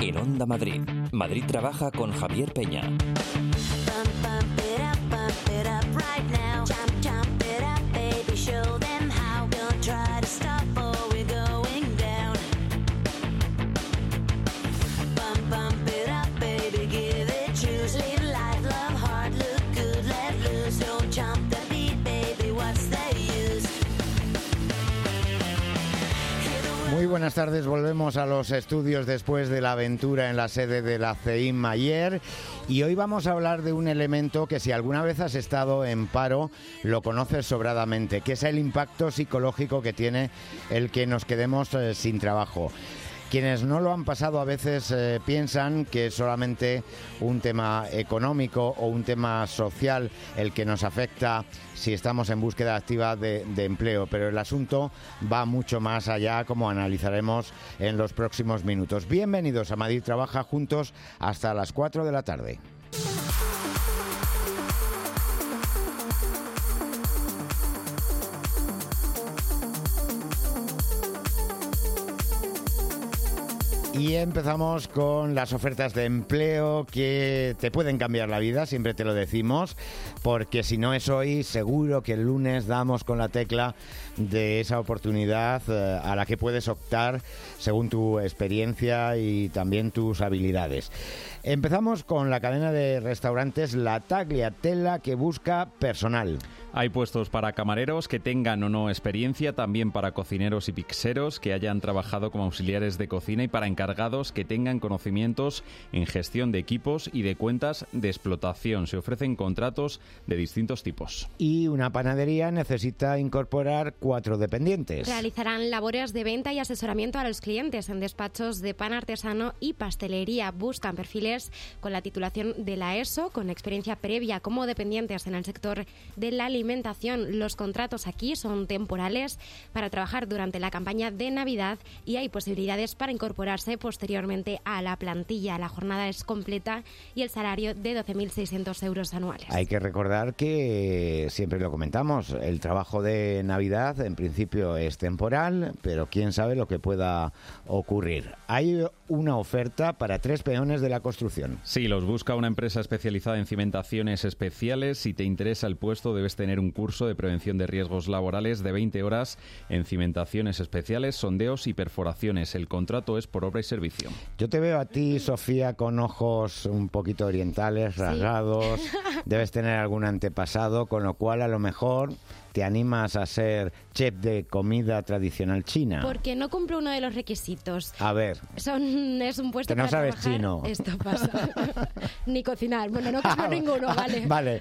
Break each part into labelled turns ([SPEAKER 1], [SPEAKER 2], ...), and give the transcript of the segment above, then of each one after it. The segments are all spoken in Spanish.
[SPEAKER 1] En Onda Madrid. Madrid trabaja con Javier Peña.
[SPEAKER 2] Muy buenas tardes, volvemos a los estudios después de la aventura en la sede de la CEIM ayer y hoy vamos a hablar de un elemento que si alguna vez has estado en paro lo conoces sobradamente, que es el impacto psicológico que tiene el que nos quedemos sin trabajo. Quienes no lo han pasado a veces piensan que es solamente un tema económico o un tema social el que nos afecta si estamos en búsqueda activa de empleo, pero el asunto va mucho más allá, como analizaremos en los próximos minutos. Bienvenidos a Madrid Trabaja, juntos hasta las 4 de la tarde. Y empezamos con las ofertas de empleo que te pueden cambiar la vida, siempre te lo decimos, porque si no es hoy, seguro que el lunes damos con la tecla de esa oportunidad a la que puedes optar según tu experiencia y también tus habilidades. Empezamos con la cadena de restaurantes La Tagliatella, que busca personal.
[SPEAKER 3] Hay puestos para camareros que tengan o no experiencia, también para cocineros y pizzeros que hayan trabajado como auxiliares de cocina y para encargados que tengan conocimientos en gestión de equipos y de cuentas de explotación. Se ofrecen contratos de distintos tipos.
[SPEAKER 2] Y una panadería necesita incorporar 4 dependientes.
[SPEAKER 4] Realizarán labores de venta y asesoramiento a los clientes en despachos de pan artesano y pastelería. Buscan perfiles con la titulación de la ESO, con experiencia previa como dependientes en el sector de la alimentación. Los contratos aquí son temporales para trabajar durante la campaña de Navidad y hay posibilidades para incorporarse posteriormente a la plantilla. La jornada es completa y el salario de 12.600 euros anuales.
[SPEAKER 2] Hay que recordar que, siempre lo comentamos, el trabajo de Navidad en principio es temporal, pero quién sabe lo que pueda ocurrir. Hay una oferta para 3 peones de la construcción.
[SPEAKER 3] Sí, los busca una empresa especializada en cimentaciones especiales. Si te interesa el puesto, debes tener un curso de prevención de riesgos laborales de 20 horas en cimentaciones especiales, sondeos y perforaciones. El contrato es por obra y servicio.
[SPEAKER 2] Yo te veo a ti, Sofía, con ojos un poquito orientales, rasgados. Sí. Debes tener algún antepasado, con lo cual a lo mejor te animas a ser chef de comida tradicional china.
[SPEAKER 4] Porque no cumple uno de los requisitos.
[SPEAKER 2] A ver.
[SPEAKER 4] Es un puesto
[SPEAKER 2] que no
[SPEAKER 4] para
[SPEAKER 2] sabes
[SPEAKER 4] trabajar.
[SPEAKER 2] Chino.
[SPEAKER 4] Esto pasa. Ni cocinar. Bueno, no cocino ninguno, vale.
[SPEAKER 2] Vale.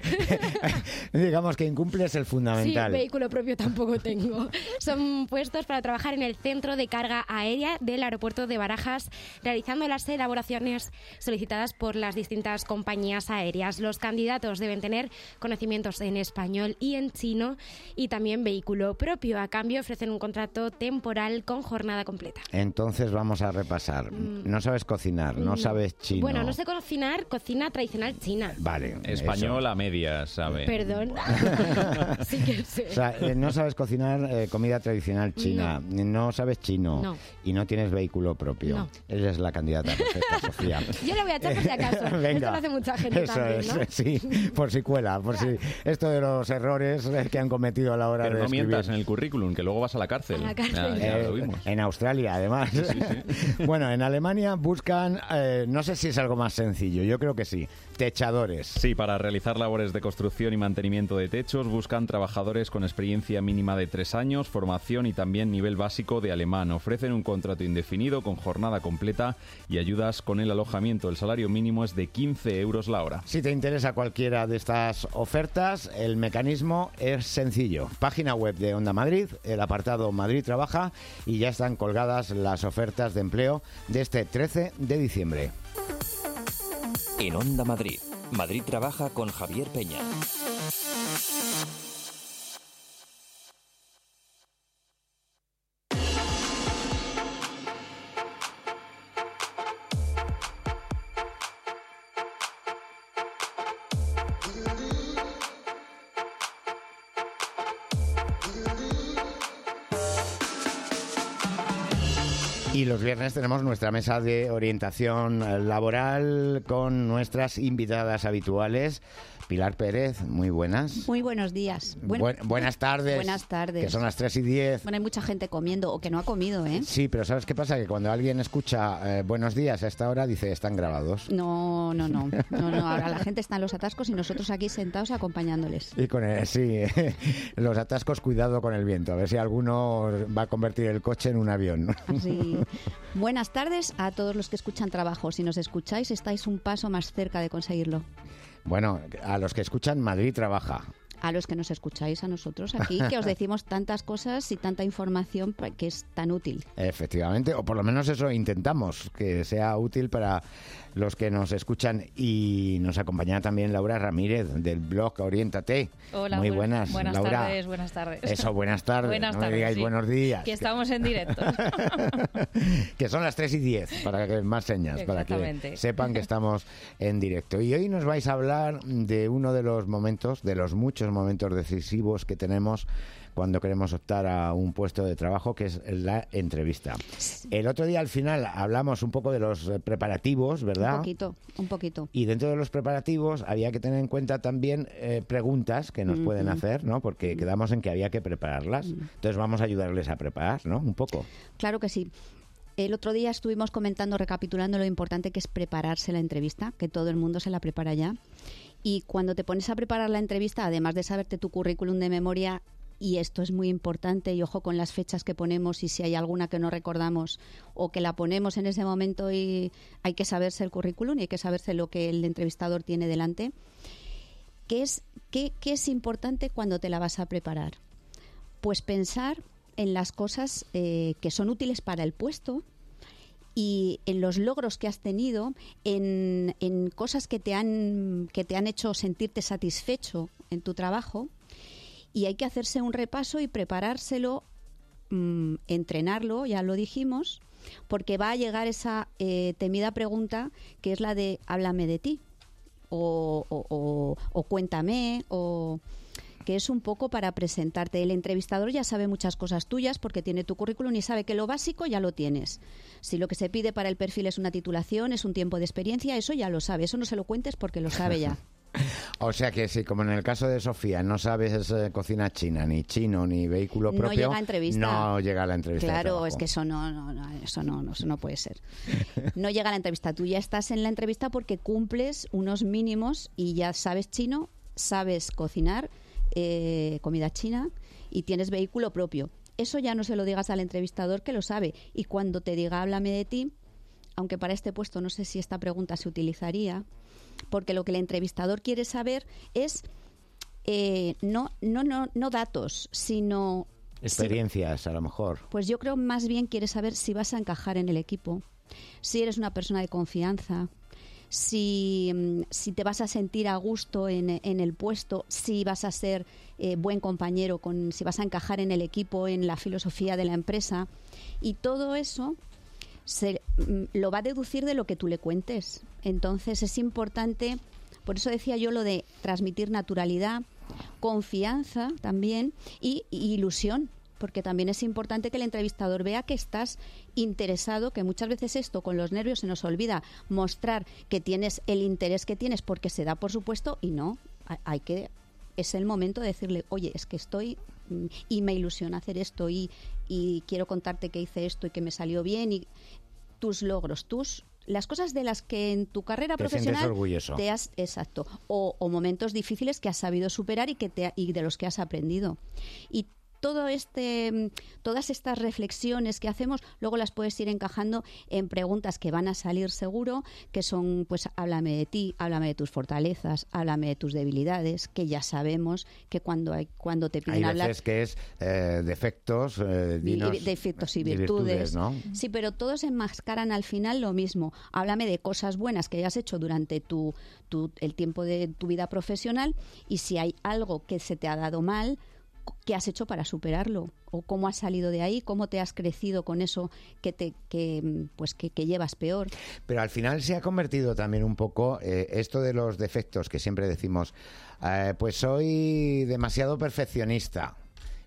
[SPEAKER 2] Digamos que incumples el fundamental.
[SPEAKER 4] Sí, vehículo propio tampoco tengo. Son puestos para trabajar en el centro de carga aérea del aeropuerto de Barajas, realizando las elaboraciones solicitadas por las distintas compañías aéreas. Los candidatos deben tener conocimientos en español y en chino y también vehículo propio. A cambio ofrecen un contrato temporal con jornada completa.
[SPEAKER 2] Entonces vamos a repasar. No sabes cocinar, no sabes chino.
[SPEAKER 4] Bueno, no sé cocinar, cocina tradicional china.
[SPEAKER 2] Vale.
[SPEAKER 3] Español a medias, ¿sabe?
[SPEAKER 4] Perdón. Sí que sé.
[SPEAKER 2] O sea, no sabes cocinar comida tradicional china, no sabes chino y no tienes vehículo propio.
[SPEAKER 4] No.
[SPEAKER 2] Eres la candidata perfecta, Sofía.
[SPEAKER 4] Yo le voy a echar por si acaso.
[SPEAKER 2] Venga.
[SPEAKER 4] Esto lo hace mucha gente
[SPEAKER 2] Eso
[SPEAKER 4] también,
[SPEAKER 2] es,
[SPEAKER 4] ¿no?
[SPEAKER 2] sí, por si cuela, por si esto de los errores que han cometido a la hora
[SPEAKER 3] Pero
[SPEAKER 2] de
[SPEAKER 3] no
[SPEAKER 2] escribir.
[SPEAKER 3] mientas en el currículum, que luego vas a la cárcel.
[SPEAKER 4] A la cárcel.
[SPEAKER 3] Ya lo vimos.
[SPEAKER 2] En Australia, además.
[SPEAKER 3] Sí.
[SPEAKER 2] Bueno, en Alemania buscan, no sé si es algo más sencillo, yo creo que sí, techadores.
[SPEAKER 3] Sí, para realizar labores de construcción y mantenimiento de techos buscan trabajadores con experiencia mínima de 3 años, formación y también nivel básico de alemán. Ofrecen un contrato indefinido con jornada completa y ayudas con el alojamiento. El salario mínimo es de 15 euros la hora.
[SPEAKER 2] Si te interesa cualquiera de estas ofertas, el mecanismo es sencillo. Página web de Onda Madrid, el apartado Madrid Trabaja, y ya están colgadas las ofertas de empleo de este 13 de diciembre.
[SPEAKER 1] En Onda Madrid. Madrid Trabaja con Javier Peña.
[SPEAKER 2] Y los viernes tenemos nuestra mesa de orientación laboral con nuestras invitadas habituales. Pilar Pérez, muy buenas.
[SPEAKER 5] Muy buenos días.
[SPEAKER 2] Buenas tardes.
[SPEAKER 5] Buenas tardes.
[SPEAKER 2] Que son las 3:10.
[SPEAKER 5] Bueno, hay mucha gente comiendo o que no ha comido, ¿eh?
[SPEAKER 2] Sí, pero ¿sabes qué pasa? Que cuando alguien escucha buenos días a esta hora, dice, están grabados.
[SPEAKER 5] No. Ahora la gente está en los atascos y nosotros aquí sentados acompañándoles.
[SPEAKER 2] Y con los atascos, cuidado con el viento. A ver si alguno va a convertir el coche en un avión.
[SPEAKER 5] Sí. Buenas tardes a todos los que escuchan Trabajo. Si nos escucháis, estáis un paso más cerca de conseguirlo.
[SPEAKER 2] Bueno, a los que escuchan, Madrid trabaja.
[SPEAKER 5] A los que nos escucháis a nosotros aquí, que os decimos tantas cosas y tanta información que es tan útil.
[SPEAKER 2] Efectivamente, o por lo menos eso intentamos, que sea útil para los que nos escuchan. Y nos acompaña también Laura Ramírez, del blog Oriéntate.
[SPEAKER 6] Hola,
[SPEAKER 2] muy buenas, Laura.
[SPEAKER 6] Buenas tardes.
[SPEAKER 2] Eso, buenas tardes.
[SPEAKER 6] Buenas
[SPEAKER 2] no
[SPEAKER 6] tardes,
[SPEAKER 2] me digáis
[SPEAKER 6] sí.
[SPEAKER 2] buenos días.
[SPEAKER 6] Que estamos en directo.
[SPEAKER 2] Que son las 3:10, para que más señas, para que sepan que estamos en directo. Y hoy nos vais a hablar de uno de los momentos, de los muchos momentos decisivos que tenemos cuando queremos optar a un puesto de trabajo, que es la entrevista. El otro día al final hablamos un poco de los preparativos, ¿verdad?
[SPEAKER 5] Un poquito.
[SPEAKER 2] Y dentro de los preparativos había que tener en cuenta también preguntas que nos pueden hacer, ¿no? Porque quedamos en que había que prepararlas. Entonces vamos a ayudarles a preparar, ¿no? Un poco.
[SPEAKER 5] Claro que sí. El otro día estuvimos comentando, recapitulando lo importante que es prepararse la entrevista, que todo el mundo se la prepara ya. Y cuando te pones a preparar la entrevista, además de saberte tu currículum de memoria, y esto es muy importante, y ojo con las fechas que ponemos, y si hay alguna que no recordamos o que la ponemos en ese momento, y hay que saberse el currículum y hay que saberse lo que el entrevistador tiene delante. ¿Qué es importante cuando te la vas a preparar? Pues pensar en las cosas que son útiles para el puesto y en los logros que has tenido, en cosas que te han hecho sentirte satisfecho en tu trabajo. Y hay que hacerse un repaso y preparárselo, entrenarlo, ya lo dijimos, porque va a llegar esa temida pregunta que es la de háblame de ti o cuéntame, o que es un poco para presentarte. El entrevistador ya sabe muchas cosas tuyas porque tiene tu currículum y sabe que lo básico ya lo tienes. Si lo que se pide para el perfil es una titulación, es un tiempo de experiencia, eso ya lo sabe. Eso no se lo cuentes porque lo sabe ya.
[SPEAKER 2] O sea que si, como en el caso de Sofía, no sabes cocina china, ni chino, ni vehículo propio,
[SPEAKER 5] no llega a entrevista.
[SPEAKER 2] No llega a la entrevista.
[SPEAKER 5] Claro, es que eso no puede ser. No llega a la entrevista. Tú ya estás en la entrevista porque cumples unos mínimos y ya sabes chino, sabes cocinar comida china y tienes vehículo propio. Eso ya no se lo digas al entrevistador, que lo sabe. Y cuando te diga háblame de ti, aunque para este puesto no sé si esta pregunta se utilizaría, porque lo que el entrevistador quiere saber es no datos, sino
[SPEAKER 2] experiencias, a lo mejor.
[SPEAKER 5] Pues yo creo más bien quiere saber si vas a encajar en el equipo, si eres una persona de confianza, si te vas a sentir a gusto en el puesto, si vas a ser buen compañero, si vas a encajar en el equipo, en la filosofía de la empresa. Y todo eso lo va a deducir de lo que tú le cuentes. Entonces es importante, por eso decía yo lo de transmitir naturalidad, confianza también y ilusión, porque también es importante que el entrevistador vea que estás interesado, que muchas veces esto con los nervios se nos olvida, mostrar que tienes el interés que tienes porque se da por supuesto, y no, es el momento de decirle, oye, es que estoy y me ilusiona hacer esto y quiero contarte que hice esto y que me salió bien, y tus logros, las cosas de las que en tu carrera profesional te has, exacto, o momentos difíciles que has sabido superar y de los que has aprendido. Y todas estas reflexiones que hacemos, luego las puedes ir encajando en preguntas que van a salir seguro, que son, pues, háblame de ti, háblame de tus fortalezas, háblame de tus debilidades, que ya sabemos que cuando te piden hablar...
[SPEAKER 2] Hay veces que es defectos,
[SPEAKER 5] defectos y virtudes,
[SPEAKER 2] ¿no?
[SPEAKER 5] Sí, pero todos enmascaran al final lo mismo. Háblame de cosas buenas que hayas hecho durante el tiempo de tu vida profesional, y si hay algo que se te ha dado mal, ¿qué has hecho para superarlo? ¿O cómo has salido de ahí? ¿Cómo te has crecido con eso que llevas peor?
[SPEAKER 2] Pero al final se ha convertido también un poco esto de los defectos, que siempre decimos, pues soy demasiado perfeccionista.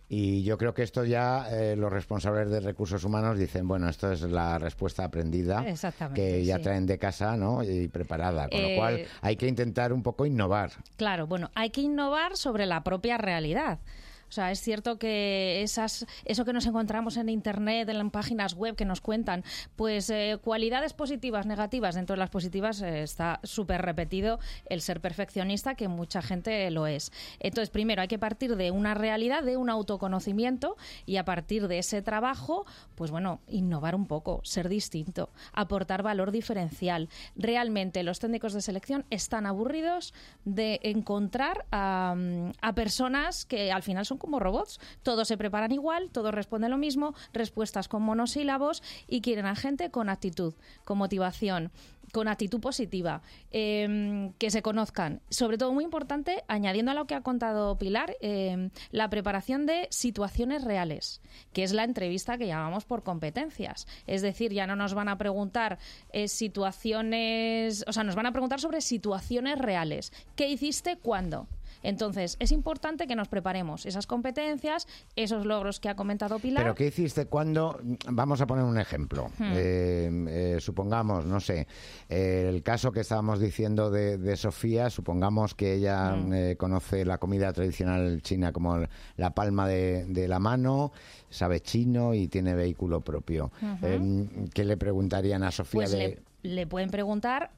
[SPEAKER 2] Y yo creo que esto ya los responsables de recursos humanos dicen, bueno, esto es la respuesta aprendida que ya traen de casa, ¿no? Y preparada, con lo cual hay que intentar un poco innovar.
[SPEAKER 6] Claro, bueno, hay que innovar sobre la propia realidad. O sea, es cierto que eso que nos encontramos en Internet, en las páginas web que nos cuentan, pues cualidades positivas, negativas. Dentro de las positivas está súper repetido el ser perfeccionista, que mucha gente lo es. Entonces, primero hay que partir de una realidad, de un autoconocimiento, y a partir de ese trabajo, pues bueno, innovar un poco, ser distinto, aportar valor diferencial. Realmente los técnicos de selección están aburridos de encontrar a personas que al final son como robots. Todos se preparan igual, todos responden lo mismo, respuestas con monosílabos, y quieren a gente con actitud, con motivación, con actitud positiva, que se conozcan. Sobre todo, muy importante, añadiendo a lo que ha contado Pilar, la preparación de situaciones reales, que es la entrevista que llamamos por competencias. Es decir, ya no nos van a preguntar situaciones, o sea, nos van a preguntar sobre situaciones reales. ¿Qué hiciste? ¿Cuándo? Entonces, es importante que nos preparemos esas competencias, esos logros que ha comentado Pilar.
[SPEAKER 2] ¿Pero qué hiciste cuando? Vamos a poner un ejemplo. Supongamos, no sé, el caso que estábamos diciendo de Sofía, supongamos que ella conoce la comida tradicional china como la palma de la mano, sabe chino y tiene vehículo propio. ¿Qué le preguntarían a Sofía?
[SPEAKER 6] Pues le pueden preguntar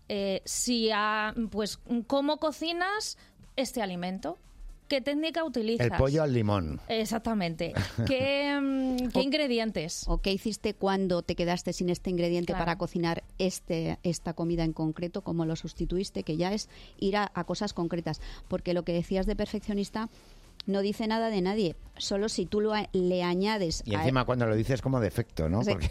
[SPEAKER 6] pues cómo cocinas este alimento, ¿qué técnica utilizas?
[SPEAKER 2] El pollo al limón.
[SPEAKER 6] Exactamente. ¿Qué ingredientes?
[SPEAKER 5] ¿O qué hiciste cuando te quedaste sin este ingrediente para cocinar esta comida en concreto? ¿Cómo lo sustituiste? Que ya es ir a cosas concretas. Porque lo que decías de perfeccionista no dice nada de nadie, solo si tú le añades...
[SPEAKER 2] Y encima cuando lo dices como defecto, ¿no?
[SPEAKER 5] Sí.
[SPEAKER 2] Porque...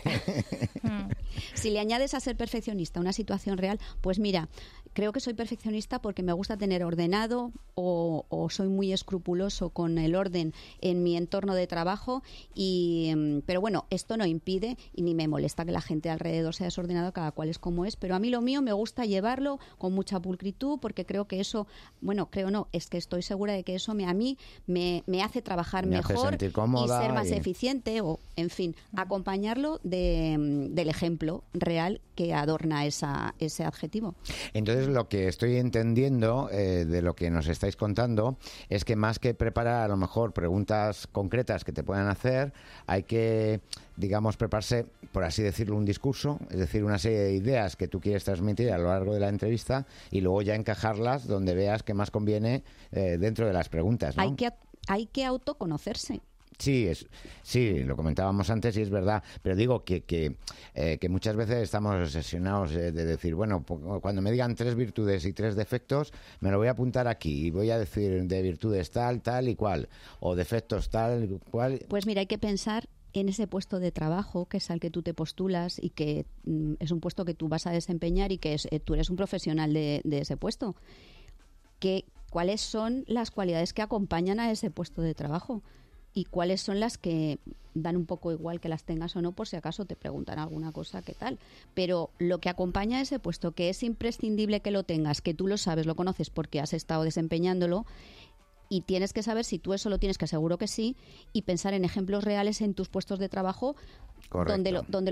[SPEAKER 5] Si le añades a ser perfeccionista una situación real, pues mira, creo que soy perfeccionista porque me gusta tener ordenado o soy muy escrupuloso con el orden en mi entorno de trabajo, pero bueno, esto no impide y ni me molesta que la gente alrededor sea desordenado, cada cual es como es, pero a mí lo mío me gusta llevarlo con mucha pulcritud porque creo que eso, bueno, creo no, es que estoy segura de que eso a mí me hace trabajar mejor y ser más eficiente o, en fin, acompañarlo del ejemplo real que adorna ese adjetivo.
[SPEAKER 2] Entonces, lo que estoy entendiendo de lo que nos estáis contando es que más que preparar a lo mejor preguntas concretas que te puedan hacer, hay que, digamos, prepararse, por así decirlo, un discurso, es decir, una serie de ideas que tú quieres transmitir a lo largo de la entrevista y luego ya encajarlas donde veas que más conviene dentro de las preguntas, ¿no?
[SPEAKER 5] Hay que autoconocerse.
[SPEAKER 2] Sí, lo comentábamos antes y es verdad, pero digo que muchas veces estamos obsesionados de decir, bueno, cuando me digan 3 virtudes y 3 defectos, me lo voy a apuntar aquí y voy a decir de virtudes tal y cual, o defectos tal y cual.
[SPEAKER 5] Pues mira, hay que pensar en ese puesto de trabajo que es al que tú te postulas y que es un puesto que tú vas a desempeñar y que tú eres un profesional de ese puesto. ¿Cuáles son las cualidades que acompañan a ese puesto de trabajo? Y cuáles son las que dan un poco igual que las tengas o no, por si acaso te preguntan alguna cosa, ¿qué tal? Pero lo que acompaña a ese puesto, que es imprescindible que lo tengas, que tú lo sabes, lo conoces porque has estado desempeñándolo, y tienes que saber si tú eso lo tienes, que seguro que sí, y pensar en ejemplos reales en tus puestos de trabajo donde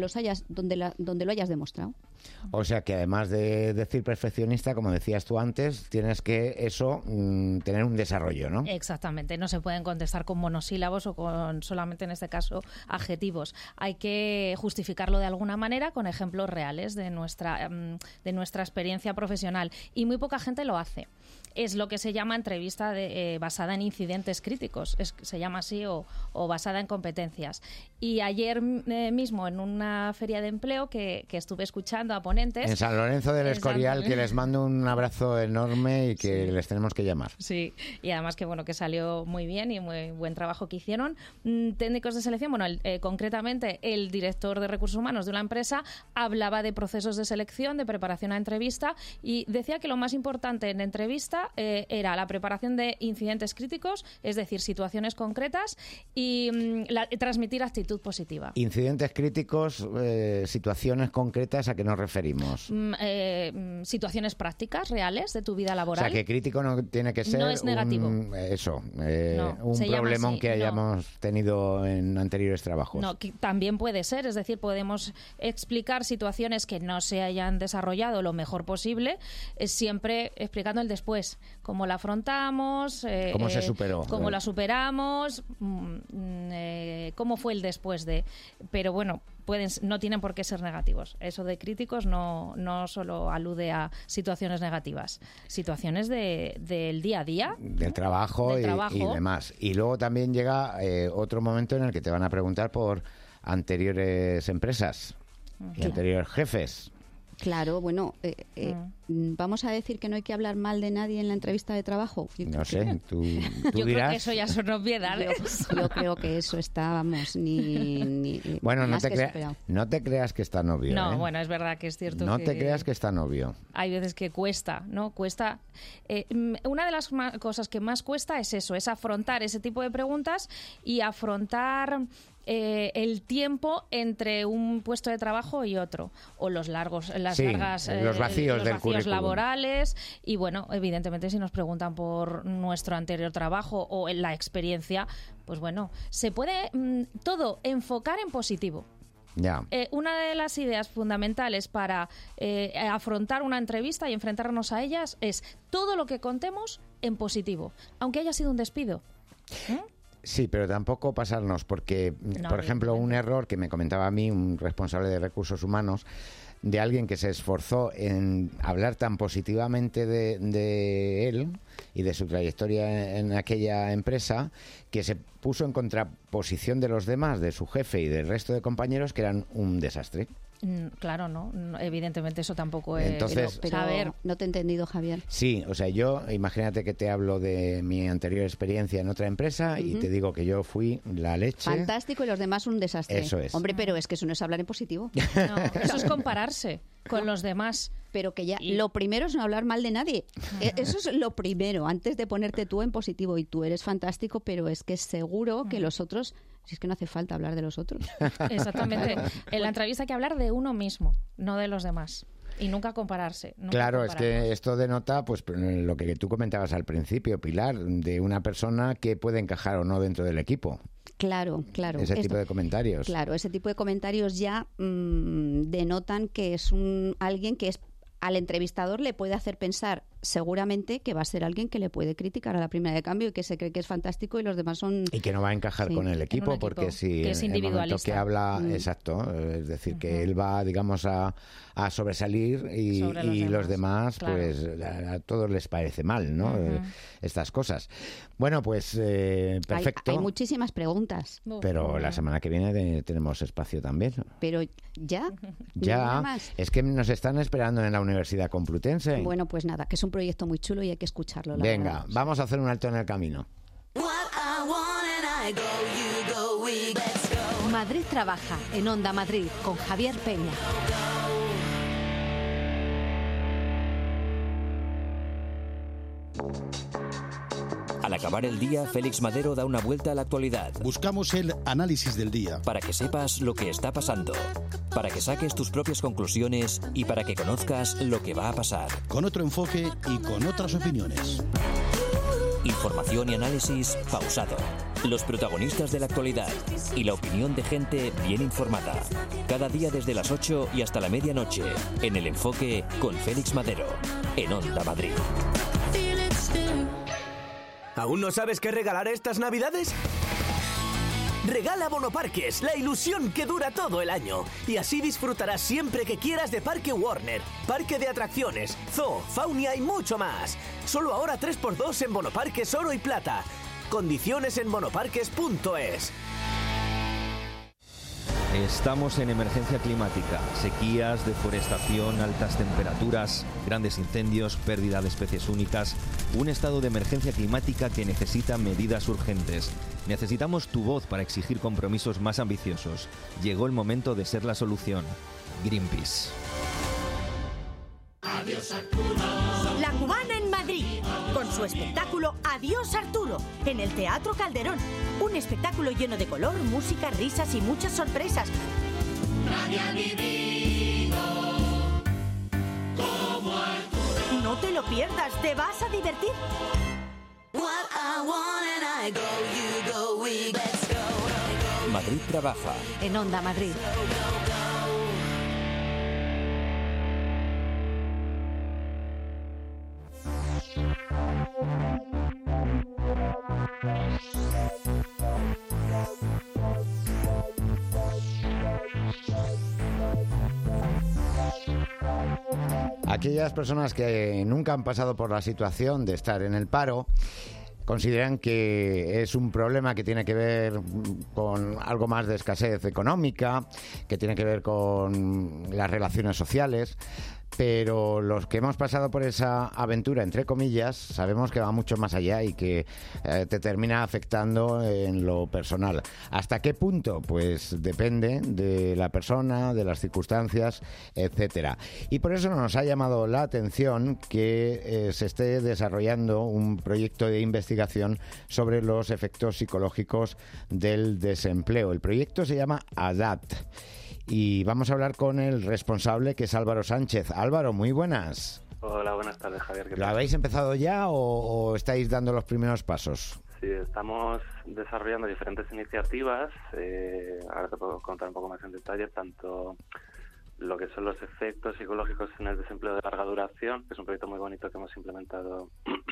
[SPEAKER 5] lo hayas demostrado.
[SPEAKER 2] O sea que además de decir perfeccionista, como decías tú antes, tienes que tener un desarrollo, ¿no?
[SPEAKER 6] Exactamente, no se pueden contestar con monosílabos o con solamente en este caso adjetivos. Hay que justificarlo de alguna manera con ejemplos reales de nuestra experiencia profesional, y muy poca gente lo hace. Es lo que se llama entrevista basada en incidentes críticos, se llama así, o basada en competencias. Y ayer mismo en una feria de empleo que estuve escuchando a ponentes...
[SPEAKER 2] En San Lorenzo del Escorial, que les mando un abrazo enorme y que les tenemos que llamar.
[SPEAKER 6] Sí, y además que salió muy bien y muy buen trabajo que hicieron. Técnicos de selección, concretamente el director de recursos humanos de una empresa hablaba de procesos de selección, de preparación a entrevista, y decía que lo más importante en entrevista era la preparación de incidentes críticos, es decir, situaciones concretas, y transmitir actitud positiva.
[SPEAKER 2] Incidentes incidentes críticos, situaciones concretas, ¿a qué nos referimos?
[SPEAKER 6] Situaciones prácticas, reales, de tu vida laboral.
[SPEAKER 2] O sea, que crítico no tiene que ser
[SPEAKER 6] no es negativo.
[SPEAKER 2] un problemón que hayamos tenido en anteriores trabajos.
[SPEAKER 6] No, que también puede ser, es decir, podemos explicar situaciones que no se hayan desarrollado lo mejor posible, siempre explicando el después, cómo la afrontamos,
[SPEAKER 2] cómo se superó,
[SPEAKER 6] cómo la superamos, cómo fue el después de. Pero bueno, no tienen por qué ser negativos. Eso de críticos no solo alude a situaciones negativas, situaciones del día a día,
[SPEAKER 2] del trabajo, y demás. Y luego también llega otro momento en el que te van a preguntar por anteriores empresas y anteriores jefes.
[SPEAKER 5] Claro, bueno, vamos a decir que no hay que hablar mal de nadie en la entrevista de trabajo.
[SPEAKER 2] No sé, tú
[SPEAKER 6] yo
[SPEAKER 2] dirás.
[SPEAKER 6] Creo que eso ya son obviedades.
[SPEAKER 5] Yo creo que eso está, vamos, ni
[SPEAKER 2] bueno,
[SPEAKER 5] más
[SPEAKER 2] no te creas que es tan obvio.
[SPEAKER 6] No, bueno, es verdad que es cierto.
[SPEAKER 2] No te creas que es tan obvio.
[SPEAKER 6] Hay veces que cuesta, ¿no? Cuesta. Una de las cosas que más cuesta es eso, es afrontar ese tipo de preguntas y afrontar el tiempo entre un puesto de trabajo y otro, o los vacíos
[SPEAKER 2] del currículum
[SPEAKER 6] laborales. Y bueno, evidentemente si nos preguntan por nuestro anterior trabajo o en la experiencia, pues bueno, se puede todo enfocar en positivo.
[SPEAKER 2] Ya.
[SPEAKER 6] Una de las ideas fundamentales para afrontar una entrevista y enfrentarnos a ellas es todo lo que contemos en positivo, aunque haya sido un despido.
[SPEAKER 2] Sí, pero tampoco pasarnos, porque, por ejemplo, un error que me comentaba a mí un responsable de recursos humanos, de alguien que se esforzó en hablar tan positivamente de él y de su trayectoria en aquella empresa, que se puso en contraposición de los demás, de su jefe y del resto de compañeros, que eran un desastre.
[SPEAKER 6] Claro, no, evidentemente eso tampoco es.
[SPEAKER 2] Entonces,
[SPEAKER 5] pero no te he entendido, Javier.
[SPEAKER 2] Sí, o sea, yo, imagínate que te hablo de mi anterior experiencia en otra empresa y te digo que yo fui la leche.
[SPEAKER 5] Fantástico, y los demás un desastre.
[SPEAKER 2] Eso es.
[SPEAKER 5] Hombre, pero es que eso no es hablar en positivo.
[SPEAKER 6] No, eso es compararse con los demás.
[SPEAKER 5] Pero que ya, lo primero es no hablar mal de nadie. Eso es lo primero, antes de ponerte tú en positivo. Y tú eres fantástico, pero es que seguro que los otros... Si es que no hace falta hablar de los otros.
[SPEAKER 6] Exactamente. En la entrevista hay que hablar de uno mismo, no de los demás. Y nunca compararse.
[SPEAKER 2] Claro, es que esto denota pues lo que tú comentabas al principio, Pilar, de una persona que puede encajar o no dentro del equipo.
[SPEAKER 5] Claro.
[SPEAKER 2] Ese tipo de comentarios.
[SPEAKER 5] Claro, ese tipo de comentarios ya denotan que es alguien que es... Al entrevistador le puede hacer pensar seguramente que va a ser alguien que le puede criticar a la primera de cambio y que se cree que es fantástico y los demás son...
[SPEAKER 2] Y que no va a encajar con el equipo, porque si
[SPEAKER 6] que es
[SPEAKER 2] en el momento que habla...
[SPEAKER 6] Exacto,
[SPEAKER 2] es decir, que él va, digamos, a sobresalir y los demás,
[SPEAKER 6] claro.
[SPEAKER 2] Pues a todos les parece mal, ¿no? Estas cosas. Bueno, pues perfecto.
[SPEAKER 5] Hay muchísimas preguntas.
[SPEAKER 2] Pero la semana que viene tenemos espacio también.
[SPEAKER 5] Pero ya.
[SPEAKER 2] Más. Es que nos están esperando en la Universidad Complutense.
[SPEAKER 5] Bueno, pues nada, que es un proyecto muy chulo y hay que escucharlo.
[SPEAKER 2] Venga, vamos a hacer un alto en el camino.
[SPEAKER 7] Madrid trabaja en Onda Madrid con Javier Peña.
[SPEAKER 1] Al acabar el día, Félix Madero da una vuelta a la actualidad.
[SPEAKER 8] Buscamos el análisis del día.
[SPEAKER 1] Para que sepas lo que está pasando, para que saques tus propias conclusiones y para que conozcas lo que va a pasar.
[SPEAKER 8] Con otro enfoque y con otras opiniones.
[SPEAKER 1] Información y análisis pausado. Los protagonistas de la actualidad y la opinión de gente bien informada. Cada día desde las 8 y hasta la medianoche, en El Enfoque con Félix Madero, en Onda Madrid.
[SPEAKER 9] ¿Aún no sabes qué regalar estas Navidades? Regala Bonoparques, la ilusión que dura todo el año. Y así disfrutarás siempre que quieras de Parque Warner, parque de atracciones, zoo, faunia y mucho más. Solo ahora 3x2 en Bonoparques Oro y Plata. Condiciones en bonoparques.es.
[SPEAKER 10] Estamos en emergencia climática, sequías, deforestación, altas temperaturas, grandes incendios, pérdida de especies únicas, un estado de emergencia climática que necesita medidas urgentes. Necesitamos tu voz para exigir compromisos más ambiciosos. Llegó el momento de ser la solución. Greenpeace.
[SPEAKER 7] La Cubana en Madrid, con
[SPEAKER 11] su espectáculo Adiós Arturo, en el Teatro Calderón. Un espectáculo lleno de color, música, risas y muchas sorpresas.
[SPEAKER 12] Nadie ha vivido como Arturo.
[SPEAKER 11] No te lo pierdas, te vas a divertir.
[SPEAKER 1] Madrid trabaja.
[SPEAKER 7] En Onda Madrid.
[SPEAKER 2] Aquellas personas que nunca han pasado por la situación de estar en el paro consideran que es un problema que tiene que ver con algo más de escasez económica, que tiene que ver con las relaciones sociales, pero los que hemos pasado por esa aventura, entre comillas, sabemos que va mucho más allá y que te termina afectando en lo personal. ¿Hasta qué punto? Pues depende de la persona, de las circunstancias, etcétera. Y por eso nos ha llamado la atención que se esté desarrollando un proyecto de investigación sobre los efectos psicológicos del desempleo. El proyecto se llama ADAPT. Y vamos a hablar con el responsable, que es Álvaro Sánchez. Álvaro, muy buenas.
[SPEAKER 13] Hola, buenas tardes, Javier. ¿Qué
[SPEAKER 2] ¿Lo
[SPEAKER 13] tal?
[SPEAKER 2] habéis empezado ya o estáis dando los primeros pasos?
[SPEAKER 13] Sí, estamos desarrollando diferentes iniciativas. Ahora te puedo contar un poco más en detalle, tanto lo que son los efectos psicológicos en el desempleo de larga duración, que es un proyecto muy bonito que hemos implementado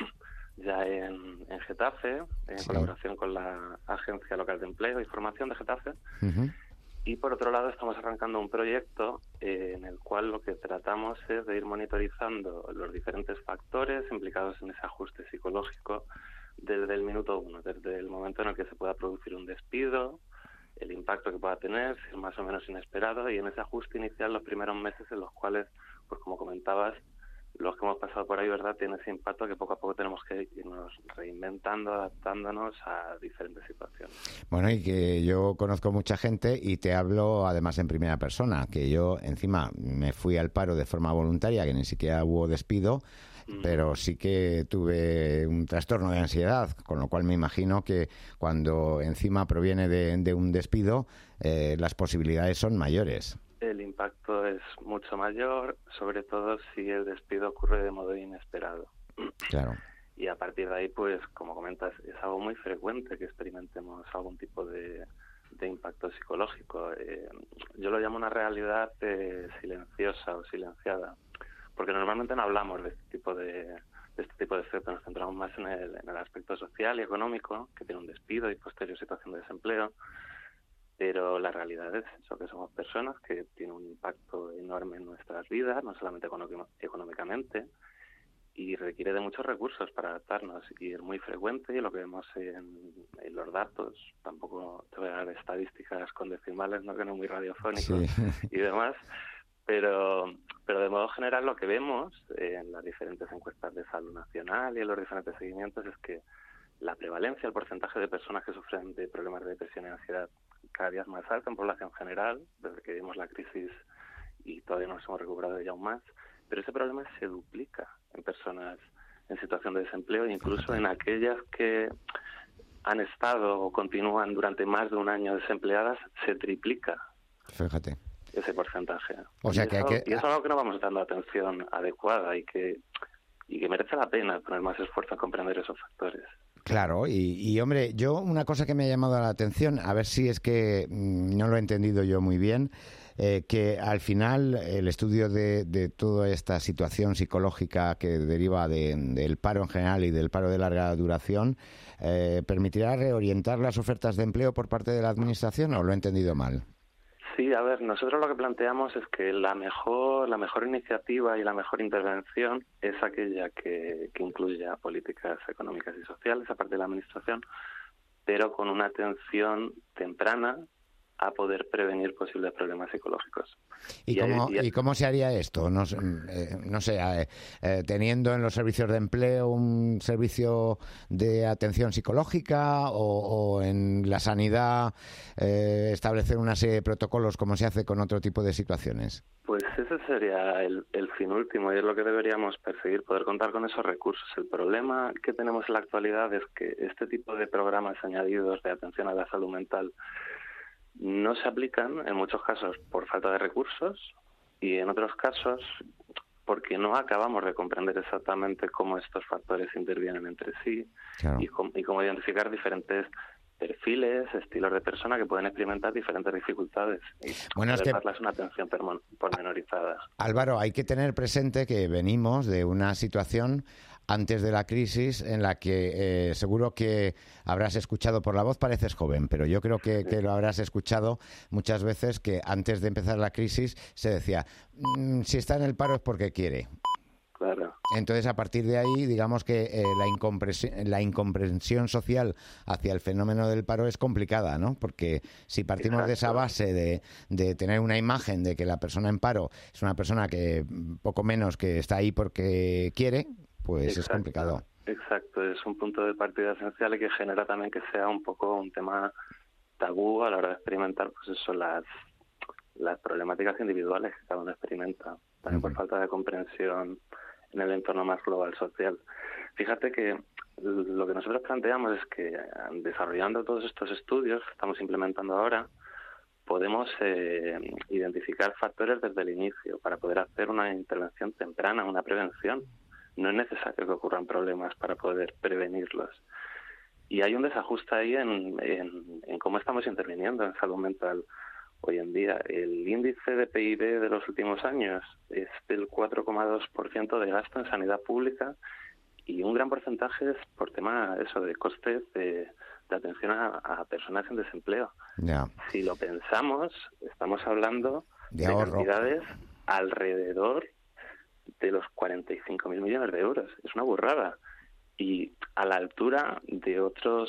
[SPEAKER 13] ya en Getafe, en colaboración con la Agencia Local de Empleo y Formación de Getafe.
[SPEAKER 2] Uh-huh.
[SPEAKER 13] Y por otro lado estamos arrancando un proyecto en el cual lo que tratamos es de ir monitorizando los diferentes factores implicados en ese ajuste psicológico desde el minuto uno, desde el momento en el que se pueda producir un despido, el impacto que pueda tener, si es más o menos inesperado, y en ese ajuste inicial los primeros meses en los cuales, pues como comentabas, los que hemos pasado por ahí, ¿verdad?, tiene ese impacto que poco a poco tenemos que irnos reinventando, adaptándonos a diferentes situaciones.
[SPEAKER 2] Bueno, y que yo conozco mucha gente y te hablo además en primera persona, que yo encima me fui al paro de forma voluntaria, que ni siquiera hubo despido, pero sí que tuve un trastorno de ansiedad, con lo cual me imagino que cuando encima proviene de un despido, las posibilidades son mayores.
[SPEAKER 13] El impacto es mucho mayor, sobre todo si el despido ocurre de modo inesperado.
[SPEAKER 2] Claro.
[SPEAKER 13] Y a partir de ahí, pues, como comentas, es algo muy frecuente que experimentemos algún tipo de impacto psicológico. Yo lo llamo una realidad silenciosa o silenciada, porque normalmente no hablamos de este tipo de efectos, nos centramos más en el aspecto social y económico, que tiene un despido y posterior situación de desempleo. Pero la realidad es eso, que somos personas que tienen un impacto enorme en nuestras vidas, no solamente económicamente, y requiere de muchos recursos para adaptarnos, y es muy frecuente, y lo que vemos en los datos, tampoco te voy a dar estadísticas con decimales, no, que no es muy radiofónico, sí, y demás, pero de modo general lo que vemos en las diferentes encuestas de salud nacional y en los diferentes seguimientos es que la prevalencia, el porcentaje de personas que sufren de problemas de depresión y ansiedad cada día es más alta en población general, desde que vimos la crisis y todavía no nos hemos recuperado de ella aún más, pero ese problema se duplica en personas en situación de desempleo, incluso en aquellas que han estado o continúan durante más de un año desempleadas, se triplica.
[SPEAKER 2] Fíjate.
[SPEAKER 13] Ese porcentaje.
[SPEAKER 2] O sea,
[SPEAKER 13] y eso es algo que no vamos dando atención adecuada y que merece la pena poner más esfuerzo en comprender esos factores.
[SPEAKER 2] Claro, y hombre, yo una cosa que me ha llamado la atención, a ver si es que no lo he entendido yo muy bien, que al final el estudio de toda esta situación psicológica que deriva del paro en general y del paro de larga duración, ¿permitirá reorientar las ofertas de empleo por parte de la Administración o lo he entendido mal?
[SPEAKER 13] Sí, a ver, nosotros lo que planteamos es que la mejor iniciativa y la mejor intervención es aquella que incluya políticas económicas y sociales, aparte de la Administración, pero con una atención temprana a poder prevenir posibles problemas psicológicos.
[SPEAKER 2] ¿Y cómo se haría esto? No sé, teniendo en los servicios de empleo un servicio de atención psicológica o en la sanidad establecer una serie de protocolos como se hace con otro tipo de situaciones.
[SPEAKER 13] Pues ese sería el fin último y es lo que deberíamos perseguir, poder contar con esos recursos. El problema que tenemos en la actualidad es que este tipo de programas añadidos de atención a la salud mental no se aplican en muchos casos por falta de recursos y en otros casos porque no acabamos de comprender exactamente cómo estos factores intervienen entre sí. Claro. y cómo identificar diferentes perfiles, estilos de persona que pueden experimentar diferentes dificultades y darles una atención pormenorizada.
[SPEAKER 2] Álvaro, hay que tener presente que venimos de una situación antes de la crisis en la que seguro que habrás escuchado, por la voz pareces joven, pero yo creo que lo habrás escuchado muchas veces, que antes de empezar la crisis se decía, si está en el paro es porque quiere.
[SPEAKER 13] Claro.
[SPEAKER 2] Entonces, a partir de ahí, digamos que la incomprensión social hacia el fenómeno del paro es complicada, ¿no? Porque si partimos Exacto. de esa base de tener una imagen de que la persona en paro es una persona que poco menos que está ahí porque quiere, pues Exacto. es complicado.
[SPEAKER 13] Exacto, es un punto de partida esencial y que genera también que sea un poco un tema tabú a la hora de experimentar, pues eso, las problemáticas individuales que cada uno experimenta, también por falta de comprensión en el entorno más global social. Fíjate que lo que nosotros planteamos es que desarrollando todos estos estudios que estamos implementando ahora, podemos identificar factores desde el inicio para poder hacer una intervención temprana, una prevención. No es necesario que ocurran problemas para poder prevenirlos. Y hay un desajuste ahí en cómo estamos interviniendo en salud mental hoy en día. El índice de PIB de los últimos años es del 4,2% de gasto en sanidad pública y un gran porcentaje es por tema de costes de atención a personas en desempleo.
[SPEAKER 2] Yeah.
[SPEAKER 13] Si lo pensamos, estamos hablando de cantidades alrededor de los 45.000 millones de euros. Es una burrada. Y a la altura de otras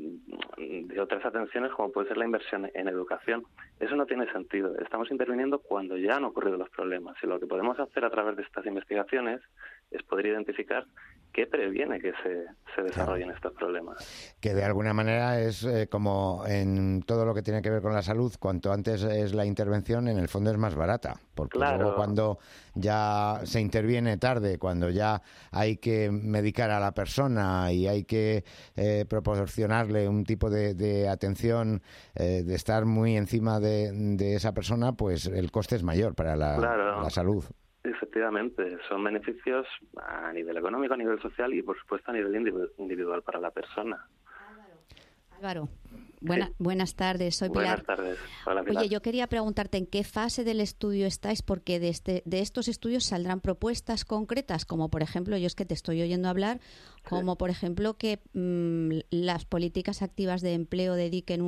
[SPEAKER 13] atenciones como puede ser la inversión en educación. Eso no tiene sentido. Estamos interviniendo cuando ya han ocurrido los problemas y lo que podemos hacer a través de estas investigaciones es poder identificar qué previene que se desarrollen estos problemas.
[SPEAKER 2] Que de alguna manera es como en todo lo que tiene que ver con la salud, cuanto antes es la intervención, en el fondo es más barata, porque luego cuando ya se interviene tarde, cuando ya hay que medicar a la persona y hay que proporcionarle un tipo de atención, de estar muy encima de esa persona, pues el coste es mayor para la salud.
[SPEAKER 13] Efectivamente, son beneficios a nivel económico, a nivel social y, por supuesto, a nivel individual para la persona.
[SPEAKER 5] Álvaro, buenas tardes, soy Pilar.
[SPEAKER 13] Buenas tardes. Hola, Pilar.
[SPEAKER 5] Oye, yo quería preguntarte en qué fase del estudio estáis, porque de estos estudios saldrán propuestas concretas, como por ejemplo, yo es que te estoy oyendo hablar, como por ejemplo que las políticas activas de empleo dediquen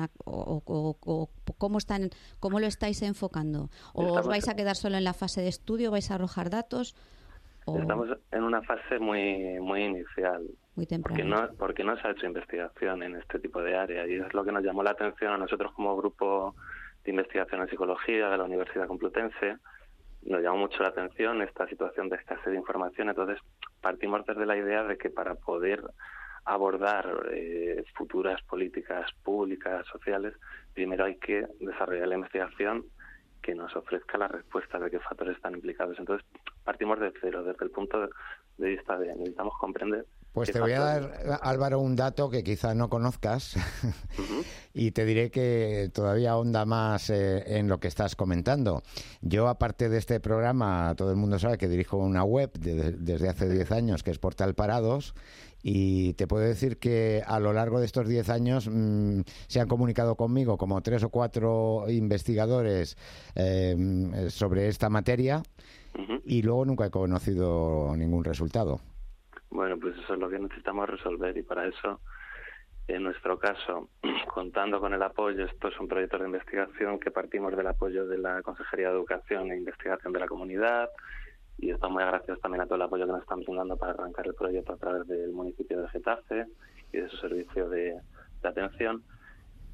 [SPEAKER 5] ¿cómo lo estáis enfocando? ¿O os vais a quedar solo en la fase de estudio, vais a arrojar datos?
[SPEAKER 13] Estamos en una fase muy inicial.
[SPEAKER 5] Muy temprano.
[SPEAKER 13] Porque no se ha hecho investigación en este tipo de área y es lo que nos llamó la atención a nosotros como grupo de investigación en psicología de la Universidad Complutense. Nos llamó mucho la atención esta situación de escasez de información, entonces partimos desde la idea de que para poder abordar futuras políticas públicas, sociales, primero hay que desarrollar la investigación que nos ofrezca la respuesta de qué factores están implicados. Entonces partimos de cero, desde el punto de vista de necesitamos comprender.
[SPEAKER 2] Pues te voy a dar, Álvaro, un dato que quizás no conozcas y te diré que todavía ahonda más en lo que estás comentando. Yo, aparte de este programa, todo el mundo sabe que dirijo una web desde hace 10 años, que es Portal Parados, y te puedo decir que a lo largo de estos 10 años se han comunicado conmigo como 3 o 4 investigadores sobre esta materia y luego nunca he conocido ningún resultado.
[SPEAKER 13] Bueno, pues eso es lo que necesitamos resolver y para eso, en nuestro caso, contando con el apoyo, estos son proyectos de investigación que partimos del apoyo de la Consejería de Educación e Investigación de la Comunidad y estamos muy agradecidos también a todo el apoyo que nos están brindando para arrancar el proyecto a través del municipio de Getafe y de su servicio de atención.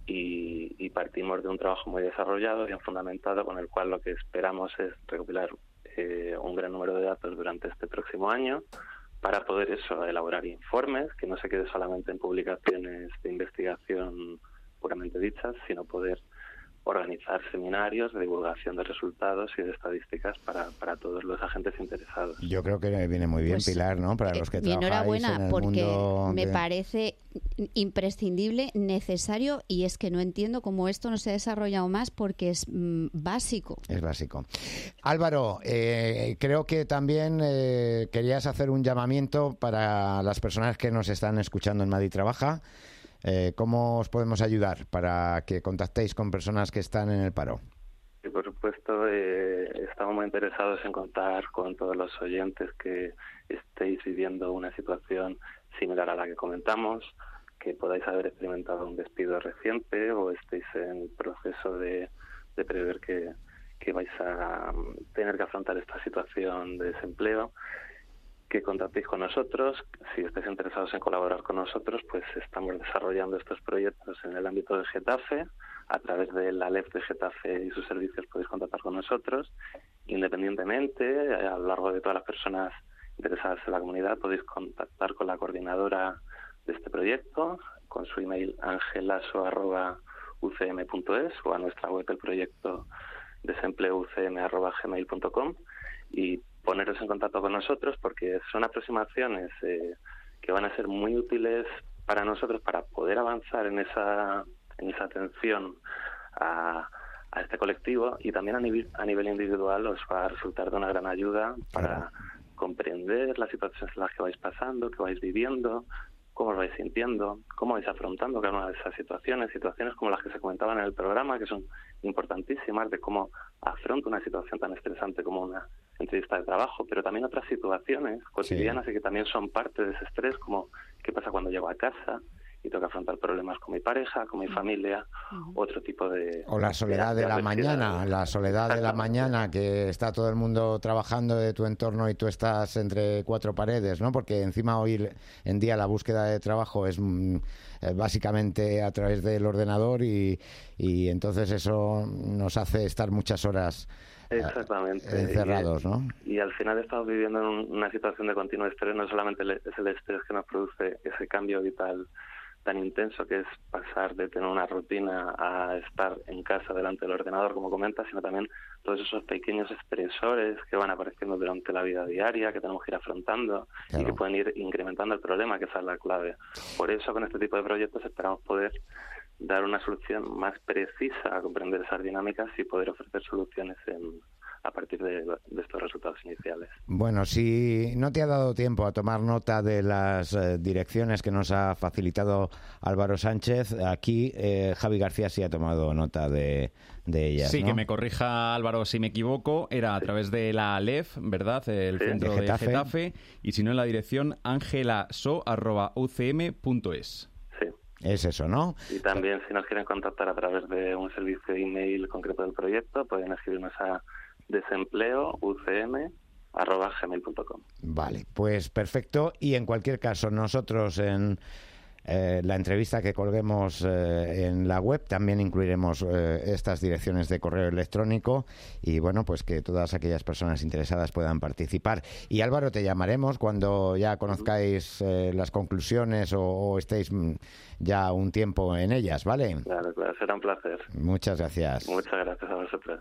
[SPEAKER 13] y partimos de un trabajo muy desarrollado, bien fundamentado, con el cual lo que esperamos es recopilar un gran número de datos durante este próximo año para poder elaborar informes que no se quede solamente en publicaciones de investigación puramente dichas, sino poder organizar seminarios de divulgación de resultados y de estadísticas para todos los agentes interesados.
[SPEAKER 2] Yo creo que viene muy bien, pues, Pilar, ¿no? Para los que trabajáis
[SPEAKER 5] enhorabuena,
[SPEAKER 2] en el
[SPEAKER 5] porque
[SPEAKER 2] mundo
[SPEAKER 5] me parece imprescindible, necesario, y es que no entiendo cómo esto no se ha desarrollado más, porque es básico.
[SPEAKER 2] Es básico. Álvaro, creo que también querías hacer un llamamiento para las personas que nos están escuchando en Madrid Trabaja. ¿Cómo os podemos ayudar para que contactéis con personas que están en el paro?
[SPEAKER 13] Y por supuesto, estamos muy interesados en contar con todos los oyentes que estéis viviendo una situación similar a la que comentamos, que podáis haber experimentado un despido reciente o estéis en proceso de prever que vais a tener que afrontar esta situación de desempleo, que contactéis con nosotros. Si estáis interesados en colaborar con nosotros, pues estamos desarrollando estos proyectos en el ámbito de Getafe. A través de la LEF de Getafe y sus servicios podéis contactar con nosotros. Independientemente, a lo largo de todas las personas interesadas en la comunidad, podéis contactar con la coordinadora de este proyecto, con su email angelaso@ucm.es o a nuestra web del proyecto desempleoucm@gmail.com, y poneros en contacto con nosotros, porque son aproximaciones que van a ser muy útiles para nosotros para poder avanzar en esa atención a este colectivo, y también a nivel individual os va a resultar de una gran ayuda para comprender las situaciones en las que vais pasando, que vais viviendo, cómo os vais sintiendo, cómo vais afrontando cada una de esas situaciones como las que se comentaban en el programa, que son importantísimas, de cómo afronto una situación tan estresante como una entrevista de trabajo, pero también otras situaciones cotidianas y que también son parte de ese estrés, como qué pasa cuando llego a casa y tengo que afrontar problemas con mi pareja, con mi familia, otro tipo de...
[SPEAKER 2] O la soledad de la mañana, que está todo el mundo trabajando de tu entorno y tú estás entre cuatro paredes, ¿no? Porque encima hoy en día la búsqueda de trabajo es básicamente a través del ordenador y entonces eso nos hace estar muchas horas encerrados, ¿no?
[SPEAKER 13] Y al final estamos viviendo en una situación de continuo estrés. No solamente es el estrés que nos produce ese cambio vital tan intenso que es pasar de tener una rutina a estar en casa delante del ordenador, como comentas, sino también todos esos pequeños estresores que van apareciendo durante la vida diaria, que tenemos que ir afrontando y que pueden ir incrementando el problema, que esa es la clave. Por eso, con este tipo de proyectos esperamos poder dar una solución más precisa a comprender esas dinámicas y poder ofrecer soluciones a partir de estos resultados iniciales.
[SPEAKER 2] Bueno, si no te ha dado tiempo a tomar nota de las direcciones que nos ha facilitado Álvaro Sánchez, aquí Javi García sí ha tomado nota de ellas,
[SPEAKER 3] Sí,
[SPEAKER 2] ¿no?
[SPEAKER 3] que me corrija Álvaro si me equivoco, era a través de la LEF, ¿verdad? El centro de Getafe, y si no en la dirección angelaso@ucm.es.
[SPEAKER 2] Es eso, ¿no?
[SPEAKER 13] Y también, si nos quieren contactar a través de un servicio de email concreto del proyecto, pueden escribirnos a desempleoucm@gmail.com.
[SPEAKER 2] Vale, pues perfecto. Y en cualquier caso, nosotros en la entrevista que colguemos en la web también incluiremos estas direcciones de correo electrónico y bueno, pues que todas aquellas personas interesadas puedan participar. Y Álvaro, te llamaremos cuando ya conozcáis las conclusiones o estéis ya un tiempo en ellas, ¿vale?
[SPEAKER 13] Claro, será un placer.
[SPEAKER 2] Muchas gracias.
[SPEAKER 13] Muchas gracias a vosotros.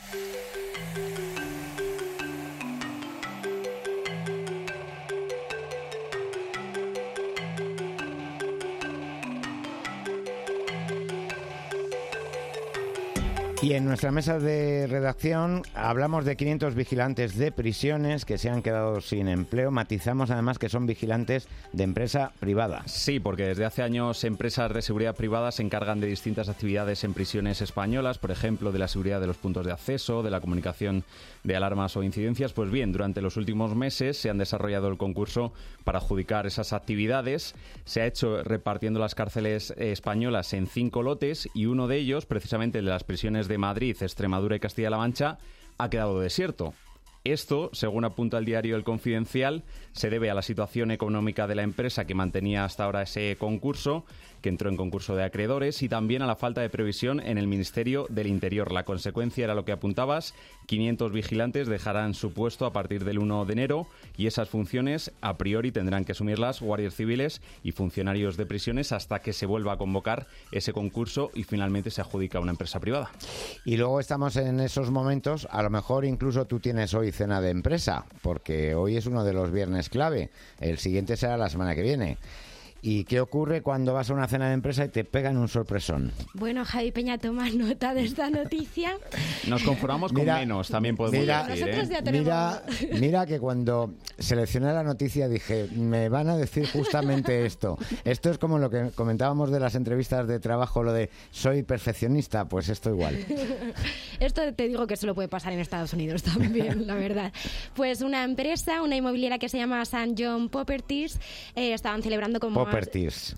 [SPEAKER 2] Y en nuestra mesa de redacción hablamos de 500 vigilantes de prisiones que se han quedado sin empleo. Matizamos además que son vigilantes de empresa privada.
[SPEAKER 3] Sí, porque desde hace años empresas de seguridad privada se encargan de distintas actividades en prisiones españolas, por ejemplo, de la seguridad de los puntos de acceso, de la comunicación de alarmas o incidencias. Pues bien, durante los últimos meses se han desarrollado el concurso para adjudicar esas actividades. Se ha hecho repartiendo las cárceles españolas en 5 lotes y uno de ellos, precisamente el de las prisiones de Madrid, Extremadura y Castilla-La Mancha, ha quedado desierto. Esto, según apunta el diario El Confidencial, se debe a la situación económica de la empresa que mantenía hasta ahora ese concurso, que entró en concurso de acreedores, y también a la falta de previsión en el Ministerio del Interior. La consecuencia era lo que apuntabas: 500 vigilantes dejarán su puesto a partir del 1 de enero y esas funciones a priori tendrán que asumirlas guardias civiles y funcionarios de prisiones hasta que se vuelva a convocar ese concurso y finalmente se adjudica a una empresa privada.
[SPEAKER 2] Y luego estamos en esos momentos, a lo mejor incluso tú tienes hoy cena de empresa, porque hoy es uno de los viernes clave, el siguiente será la semana que viene. ¿Y qué ocurre cuando vas a una cena de empresa y te pegan un sorpresón?
[SPEAKER 4] Bueno, Javi Peña, toma nota de esta noticia.
[SPEAKER 3] Nos conformamos con menos, también podemos decir.
[SPEAKER 4] Nosotros ya tenemos...
[SPEAKER 2] Mira que cuando seleccioné la noticia dije, me van a decir justamente esto. Esto es como lo que comentábamos de las entrevistas de trabajo, lo de soy perfeccionista, pues esto igual.
[SPEAKER 4] Esto te digo que solo puede pasar en Estados Unidos también, la verdad. Pues una empresa, una inmobiliaria que se llama St. John Properties, estaban celebrando como... Properties.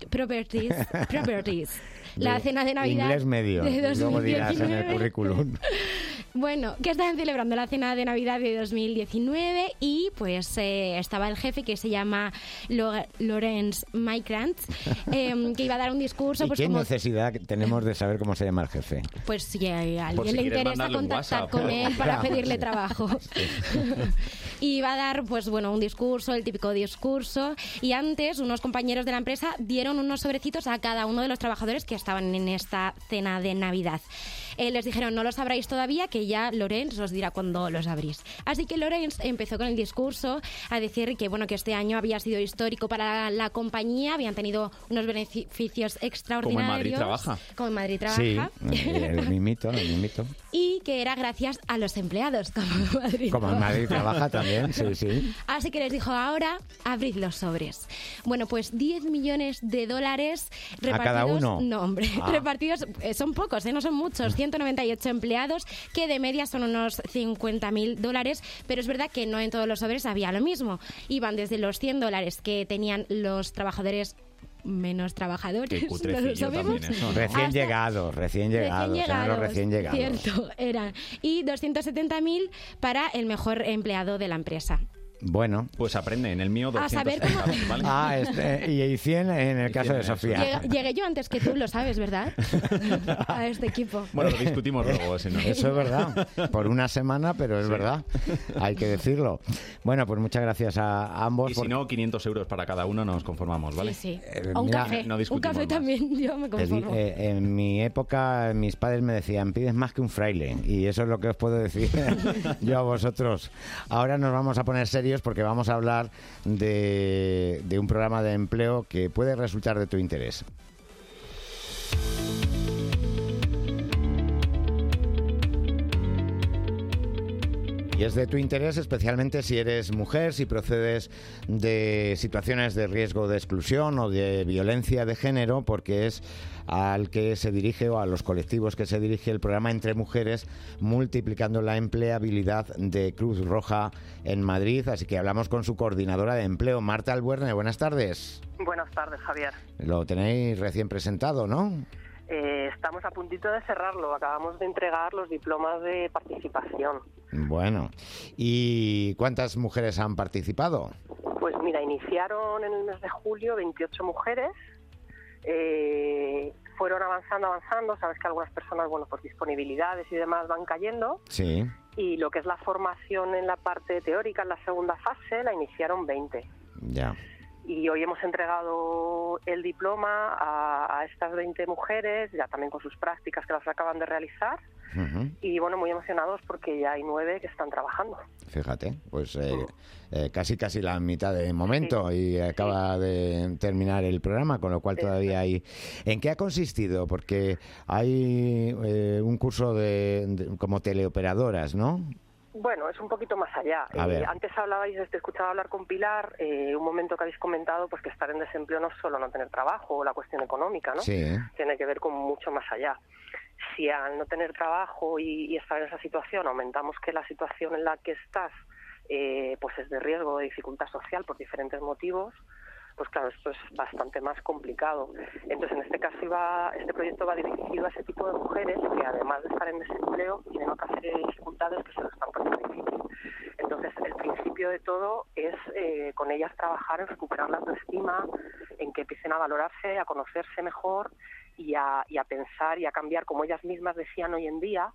[SPEAKER 4] La cena de Navidad.
[SPEAKER 2] Inglés medio,
[SPEAKER 4] de
[SPEAKER 2] luego dirás en el currículum.
[SPEAKER 4] Bueno, que estaban celebrando la cena de Navidad de 2019 y pues estaba el jefe que se llama Lorenz Maikrantz, que iba a dar un discurso.
[SPEAKER 2] ¿Y
[SPEAKER 4] pues,
[SPEAKER 2] qué necesidad tenemos de saber cómo se llama el jefe?
[SPEAKER 4] Pues si a alguien le interesa contactar con él para pedirle trabajo. Y iba a dar pues bueno un discurso, el típico discurso, y antes unos compañeros de la empresa dieron unos sobrecitos a cada uno de los trabajadores que estaban en esta cena de Navidad. Les dijeron, no los abráis todavía, que ya Lorenz os dirá cuándo los abrís. Así que Lorenz empezó con el discurso a decir que bueno que este año había sido histórico para la compañía, habían tenido unos beneficios extraordinarios. Como en Madrid trabaja.
[SPEAKER 2] Sí, el mimito.
[SPEAKER 4] Y que era gracias a los empleados,
[SPEAKER 2] como en Madrid trabaja también, sí.
[SPEAKER 4] Así que les dijo, ahora abrid los sobres. Bueno, pues $10 millones repartidos.
[SPEAKER 2] ¿A cada uno?
[SPEAKER 4] No, hombre, repartidos, son pocos, no son muchos, 198 empleados, que de media son unos $50.000, pero es verdad que no en todos los sobres había lo mismo. Iban desde los $100 que tenían los trabajadores menos trabajadores, no lo sabemos.
[SPEAKER 2] Recién llegados.
[SPEAKER 4] Cierto, eran. Y 270.000 para el mejor empleado de la empresa.
[SPEAKER 2] Bueno,
[SPEAKER 3] pues aprende, en el mío 200,
[SPEAKER 2] ¿vale? Y 100 en el caso de Sofía.
[SPEAKER 4] Llegué yo antes que tú, lo sabes, ¿verdad? A este equipo.
[SPEAKER 3] Bueno, lo discutimos luego. Si no.
[SPEAKER 2] Eso es verdad, por una semana, pero es verdad, hay que decirlo. Bueno, pues muchas gracias a ambos.
[SPEAKER 3] Y si no, 500 euros para cada uno nos conformamos, ¿vale?
[SPEAKER 4] Sí. O un café,
[SPEAKER 3] no
[SPEAKER 4] un café
[SPEAKER 3] más.
[SPEAKER 4] También, yo me conformo.
[SPEAKER 2] En mi época, mis padres me decían, pides más que un fraile, y eso es lo que os puedo decir yo a vosotros. Ahora nos vamos a poner serios porque vamos a hablar de un programa de empleo que puede resultar de tu interés. Y es de tu interés especialmente si eres mujer, si procedes de situaciones de riesgo de exclusión o de violencia de género, porque es al que se dirige o a los colectivos que se dirige el programa Entre Mujeres, multiplicando la empleabilidad de Cruz Roja en Madrid. Así que hablamos con su coordinadora de empleo, Marta Albuerne. Buenas tardes.
[SPEAKER 14] Buenas tardes, Javier.
[SPEAKER 2] Lo tenéis recién presentado, ¿no?
[SPEAKER 14] Estamos a puntito de cerrarlo. Acabamos de entregar los diplomas de participación.
[SPEAKER 2] Bueno, ¿y cuántas mujeres han participado?
[SPEAKER 14] Pues mira, iniciaron en el mes de julio 28 mujeres. Fueron avanzando. Sabes que algunas personas, bueno, por disponibilidades y demás van cayendo.
[SPEAKER 2] Sí.
[SPEAKER 14] Y lo que es la formación en la parte teórica, en la segunda fase, la iniciaron 20.
[SPEAKER 2] Ya.
[SPEAKER 14] Y hoy hemos entregado el diploma a estas 20 mujeres, ya también con sus prácticas que las acaban de realizar. Uh-huh. Y bueno, muy emocionados porque ya hay 9 que están trabajando.
[SPEAKER 2] Fíjate, pues casi la mitad de momento, sí. Y acaba de terminar el programa, con lo cual todavía hay... ¿En qué ha consistido? Porque hay un curso como teleoperadoras, ¿no?
[SPEAKER 14] Bueno, es un poquito más allá. Antes te escuchaba hablar con Pilar, un momento que habéis comentado, pues que estar en desempleo no es solo no tener trabajo o la cuestión económica, ¿no?
[SPEAKER 2] Sí.
[SPEAKER 14] Tiene que ver con mucho más allá. Si al no tener trabajo y estar en esa situación aumentamos que la situación en la que estás pues es de riesgo, de dificultad social por diferentes motivos, pues claro, esto es bastante más complicado. Entonces, en este caso este proyecto va dirigido a ese tipo de mujeres que, además de estar en desempleo, tienen otra serie de dificultades que se lo están poniendo difícil. Entonces, el principio de todo es con ellas trabajar en recuperar la autoestima, en que empiecen a valorarse, a conocerse mejor y a pensar y a cambiar, como ellas mismas decían hoy en día.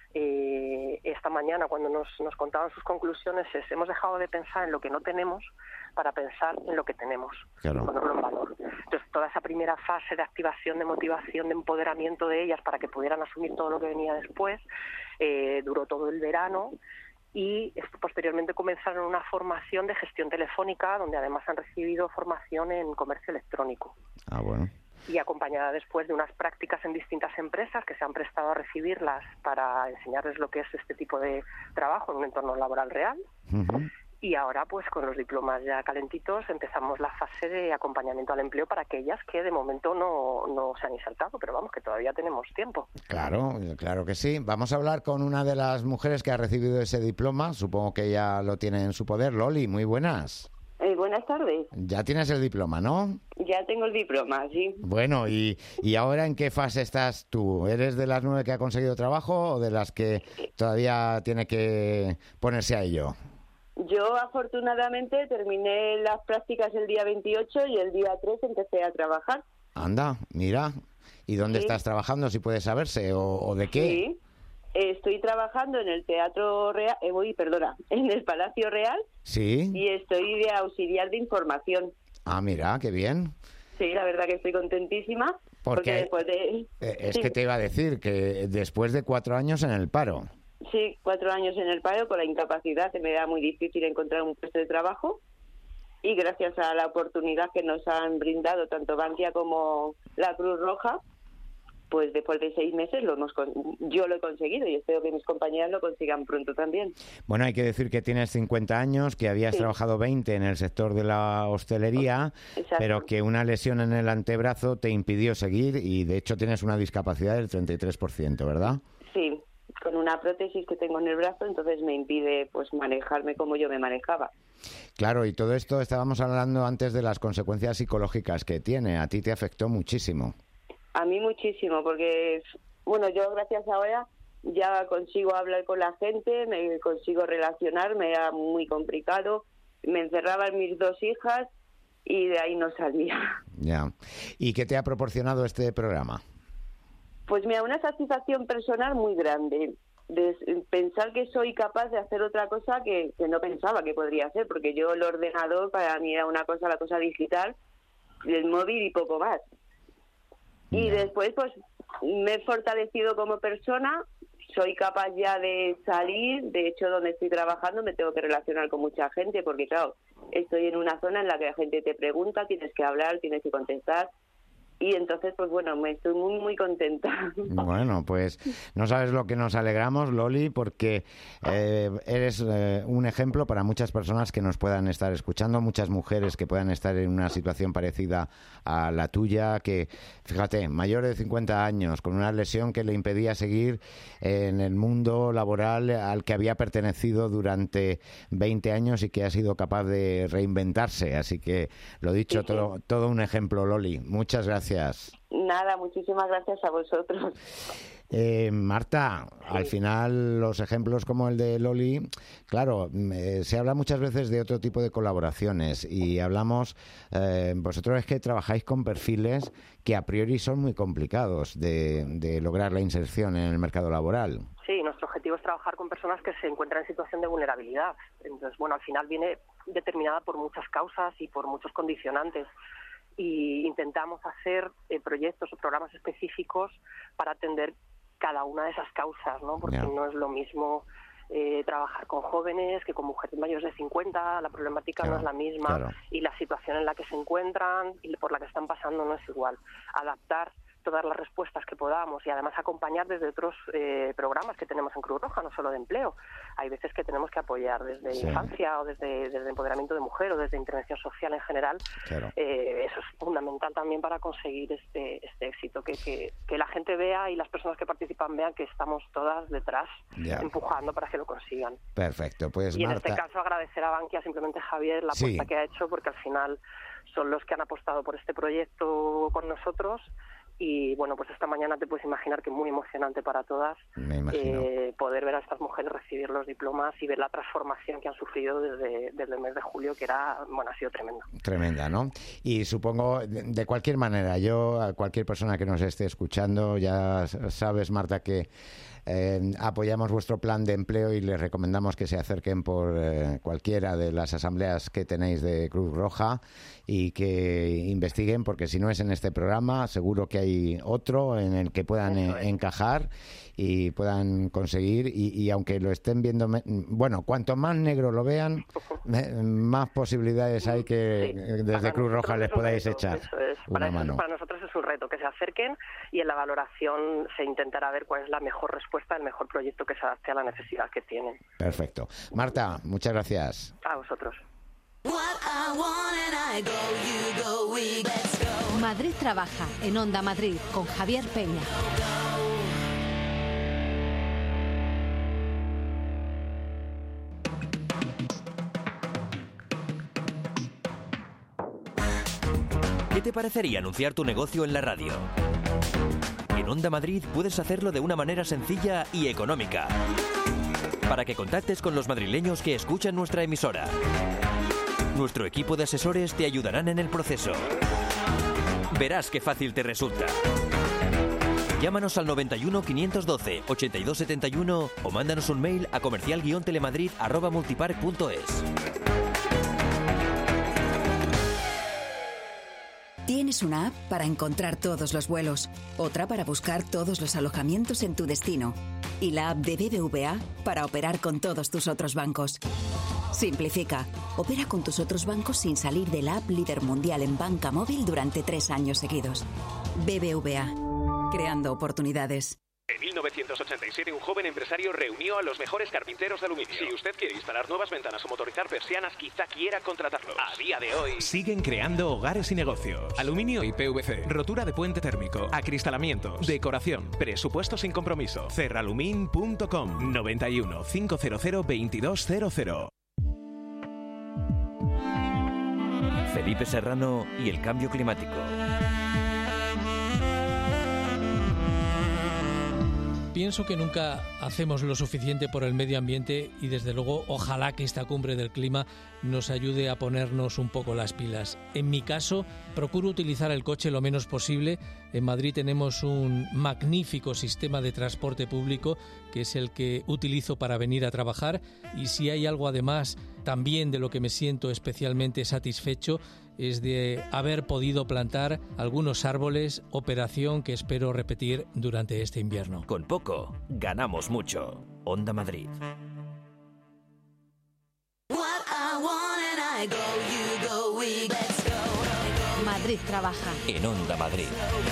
[SPEAKER 14] Esta mañana, cuando nos contaban sus conclusiones, hemos dejado de pensar en lo que no tenemos para pensar en lo que tenemos, y ponerlo en valor. Entonces, toda esa primera fase de activación, de motivación, de empoderamiento de ellas para que pudieran asumir todo lo que venía después, duró todo el verano. Y posteriormente comenzaron una formación de gestión telefónica, donde además han recibido formación en comercio electrónico.
[SPEAKER 2] Ah, bueno.
[SPEAKER 14] Y acompañada después de unas prácticas en distintas empresas que se han prestado a recibirlas para enseñarles lo que es este tipo de trabajo en un entorno laboral real.
[SPEAKER 2] Uh-huh.
[SPEAKER 14] Y ahora, pues con los diplomas ya calentitos, empezamos la fase de acompañamiento al empleo para aquellas que de momento no se han insertado, pero vamos, que todavía tenemos tiempo.
[SPEAKER 2] Claro, claro que sí. Vamos a hablar con una de las mujeres que ha recibido ese diploma. Supongo que ella lo tiene en su poder. Loli, muy buenas.
[SPEAKER 15] Buenas tardes.
[SPEAKER 2] Ya tienes el diploma, ¿no?
[SPEAKER 15] Ya tengo el diploma, sí.
[SPEAKER 2] Bueno, ¿y ahora en qué fase estás tú? ¿Eres de las 9 que ha conseguido trabajo o de las que todavía tiene que ponerse a ello?
[SPEAKER 15] Yo, afortunadamente, terminé las prácticas el día 28 y el día 3 empecé a trabajar.
[SPEAKER 2] Anda, mira. ¿Y dónde estás trabajando, si puede saberse? ¿O de qué?
[SPEAKER 15] Sí. Estoy trabajando en el Teatro Real, en el Palacio Real.
[SPEAKER 2] Sí.
[SPEAKER 15] Y estoy de auxiliar de información.
[SPEAKER 2] Ah, mira, qué bien.
[SPEAKER 15] Sí, la verdad que estoy contentísima. Porque después de...
[SPEAKER 2] Es que te iba a decir que después de 4 años en el paro.
[SPEAKER 15] Sí, 4 años en el paro por la incapacidad, se me da muy difícil encontrar un puesto de trabajo. Y gracias a la oportunidad que nos han brindado tanto Bankia como la Cruz Roja, pues después de 6 meses yo lo he conseguido y espero que mis compañeras lo consigan pronto también.
[SPEAKER 2] Bueno, hay que decir que tienes 50 años, que habías trabajado 20 en el sector de la hostelería, pero que una lesión en el antebrazo te impidió seguir y de hecho tienes una discapacidad del 33%, ¿verdad?
[SPEAKER 15] Sí, con una prótesis que tengo en el brazo, entonces me impide pues manejarme como yo me manejaba.
[SPEAKER 2] Claro, y todo esto estábamos hablando antes de las consecuencias psicológicas que tiene. A ti te afectó muchísimo.
[SPEAKER 15] A mí muchísimo, porque, bueno, yo gracias a ahora ya consigo hablar con la gente, me consigo relacionar, me era muy complicado, me encerraban mis 2 hijas y de ahí no salía.
[SPEAKER 2] Ya. ¿Y qué te ha proporcionado este programa?
[SPEAKER 15] Pues mira, una satisfacción personal muy grande, de pensar que soy capaz de hacer otra cosa que no pensaba que podría hacer, porque yo el ordenador para mí era la cosa digital, el móvil y poco más. Y después, pues, me he fortalecido como persona, soy capaz ya de salir, de hecho, donde estoy trabajando me tengo que relacionar con mucha gente, porque, claro, estoy en una zona en la que la gente te pregunta, tienes que hablar, tienes que contestar, y entonces, pues bueno, me estoy muy, muy contenta.
[SPEAKER 2] Bueno, pues no sabes lo que nos alegramos, Loli, porque eres un ejemplo para muchas personas que nos puedan estar escuchando, muchas mujeres que puedan estar en una situación parecida a la tuya, que, fíjate, mayor de 50 años, con una lesión que le impedía seguir en el mundo laboral al que había pertenecido durante 20 años y que ha sido capaz de reinventarse. Así que, lo dicho, sí. Todo un ejemplo, Loli. Muchas gracias.
[SPEAKER 15] Nada, muchísimas gracias a vosotros.
[SPEAKER 2] Marta, al final los ejemplos como el de Loli, claro, se habla muchas veces de otro tipo de colaboraciones y hablamos, vosotros es que trabajáis con perfiles que a priori son muy complicados de lograr la inserción en el mercado laboral.
[SPEAKER 14] Sí, nuestro objetivo es trabajar con personas que se encuentran en situación de vulnerabilidad. Entonces, bueno, al final viene determinada por muchas causas y por muchos condicionantes. Y intentamos hacer proyectos o programas específicos para atender cada una de esas causas, ¿no? Porque no es lo mismo trabajar con jóvenes que con mujeres mayores de 50, la problemática no es la misma y la situación en la que se encuentran y por la que están pasando no es igual. Adaptar todas las respuestas que podamos y además acompañar desde otros programas que tenemos en Cruz Roja, no solo de empleo. Hay veces que tenemos que apoyar desde infancia o desde empoderamiento de mujer o desde intervención social en general. Claro. Eso es fundamental también para conseguir este éxito, que la gente vea y las personas que participan vean que estamos todas detrás empujando para que lo consigan.
[SPEAKER 2] Perfecto, pues
[SPEAKER 14] y
[SPEAKER 2] Marta...
[SPEAKER 14] en este caso agradecer a Bankia, simplemente Javier, la apuesta que ha hecho, porque al final son los que han apostado por este proyecto con nosotros. Y bueno, pues esta mañana te puedes imaginar que muy emocionante para todas poder ver a estas mujeres recibir los diplomas y ver la transformación que han sufrido desde el mes de julio, que ha sido tremenda.
[SPEAKER 2] Tremenda, ¿no? Y supongo, de cualquier manera, a cualquier persona que nos esté escuchando, ya sabes, Marta, que apoyamos vuestro plan de empleo y les recomendamos que se acerquen por cualquiera de las asambleas que tenéis de Cruz Roja y que investiguen, porque si no es en este programa, seguro que hay otro en el que puedan encajar y puedan conseguir, y aunque lo estén viendo, bueno, cuanto más negro lo vean, más posibilidades hay que desde Cruz Roja les podáis echar una mano.
[SPEAKER 14] Para nosotros es un reto, que se acerquen y en la valoración se intentará ver cuál es la mejor respuesta, el mejor proyecto que se adapte a la necesidad que tienen.
[SPEAKER 2] Perfecto. Marta, muchas gracias.
[SPEAKER 14] A vosotros.
[SPEAKER 7] Madrid trabaja en Onda Madrid con Javier Peña.
[SPEAKER 1] ¿Qué te parecería anunciar tu negocio en la radio? En Onda Madrid puedes hacerlo de una manera sencilla y económica, para que contactes con los madrileños que escuchan nuestra emisora. Nuestro equipo de asesores te ayudarán en el proceso. Verás qué fácil te resulta. Llámanos al 91 512 82 71 o mándanos un mail a comercial-telemadrid@multipark.es.
[SPEAKER 16] Tienes una app para encontrar todos los vuelos, otra para buscar todos los alojamientos en tu destino y la app de BBVA para operar con todos tus otros bancos. Simplifica. Opera con tus otros bancos sin salir de la app líder mundial en banca móvil durante 3 años seguidos. BBVA. Creando oportunidades.
[SPEAKER 17] En 1987, un joven empresario reunió a los mejores carpinteros de aluminio. Si usted quiere instalar nuevas ventanas o motorizar persianas, quizá quiera contratarlos. A día de hoy, siguen creando hogares y negocios. Aluminio y PVC, rotura de puente térmico, acristalamientos, decoración, presupuesto sin compromiso. Cerralumin.com 91 500 2200.
[SPEAKER 1] Felipe Serrano y el cambio climático.
[SPEAKER 18] Pienso que nunca hacemos lo suficiente por el medio ambiente y desde luego ojalá que esta cumbre del clima nos ayude a ponernos un poco las pilas. En mi caso, procuro utilizar el coche lo menos posible. En Madrid tenemos un magnífico sistema de transporte público que es el que utilizo para venir a trabajar, y si hay algo además también de lo que me siento especialmente satisfecho es de haber podido plantar algunos árboles, operación que espero repetir durante este invierno.
[SPEAKER 1] Con poco, ganamos mucho. Onda Madrid.
[SPEAKER 7] Madrid trabaja
[SPEAKER 1] en Onda Madrid.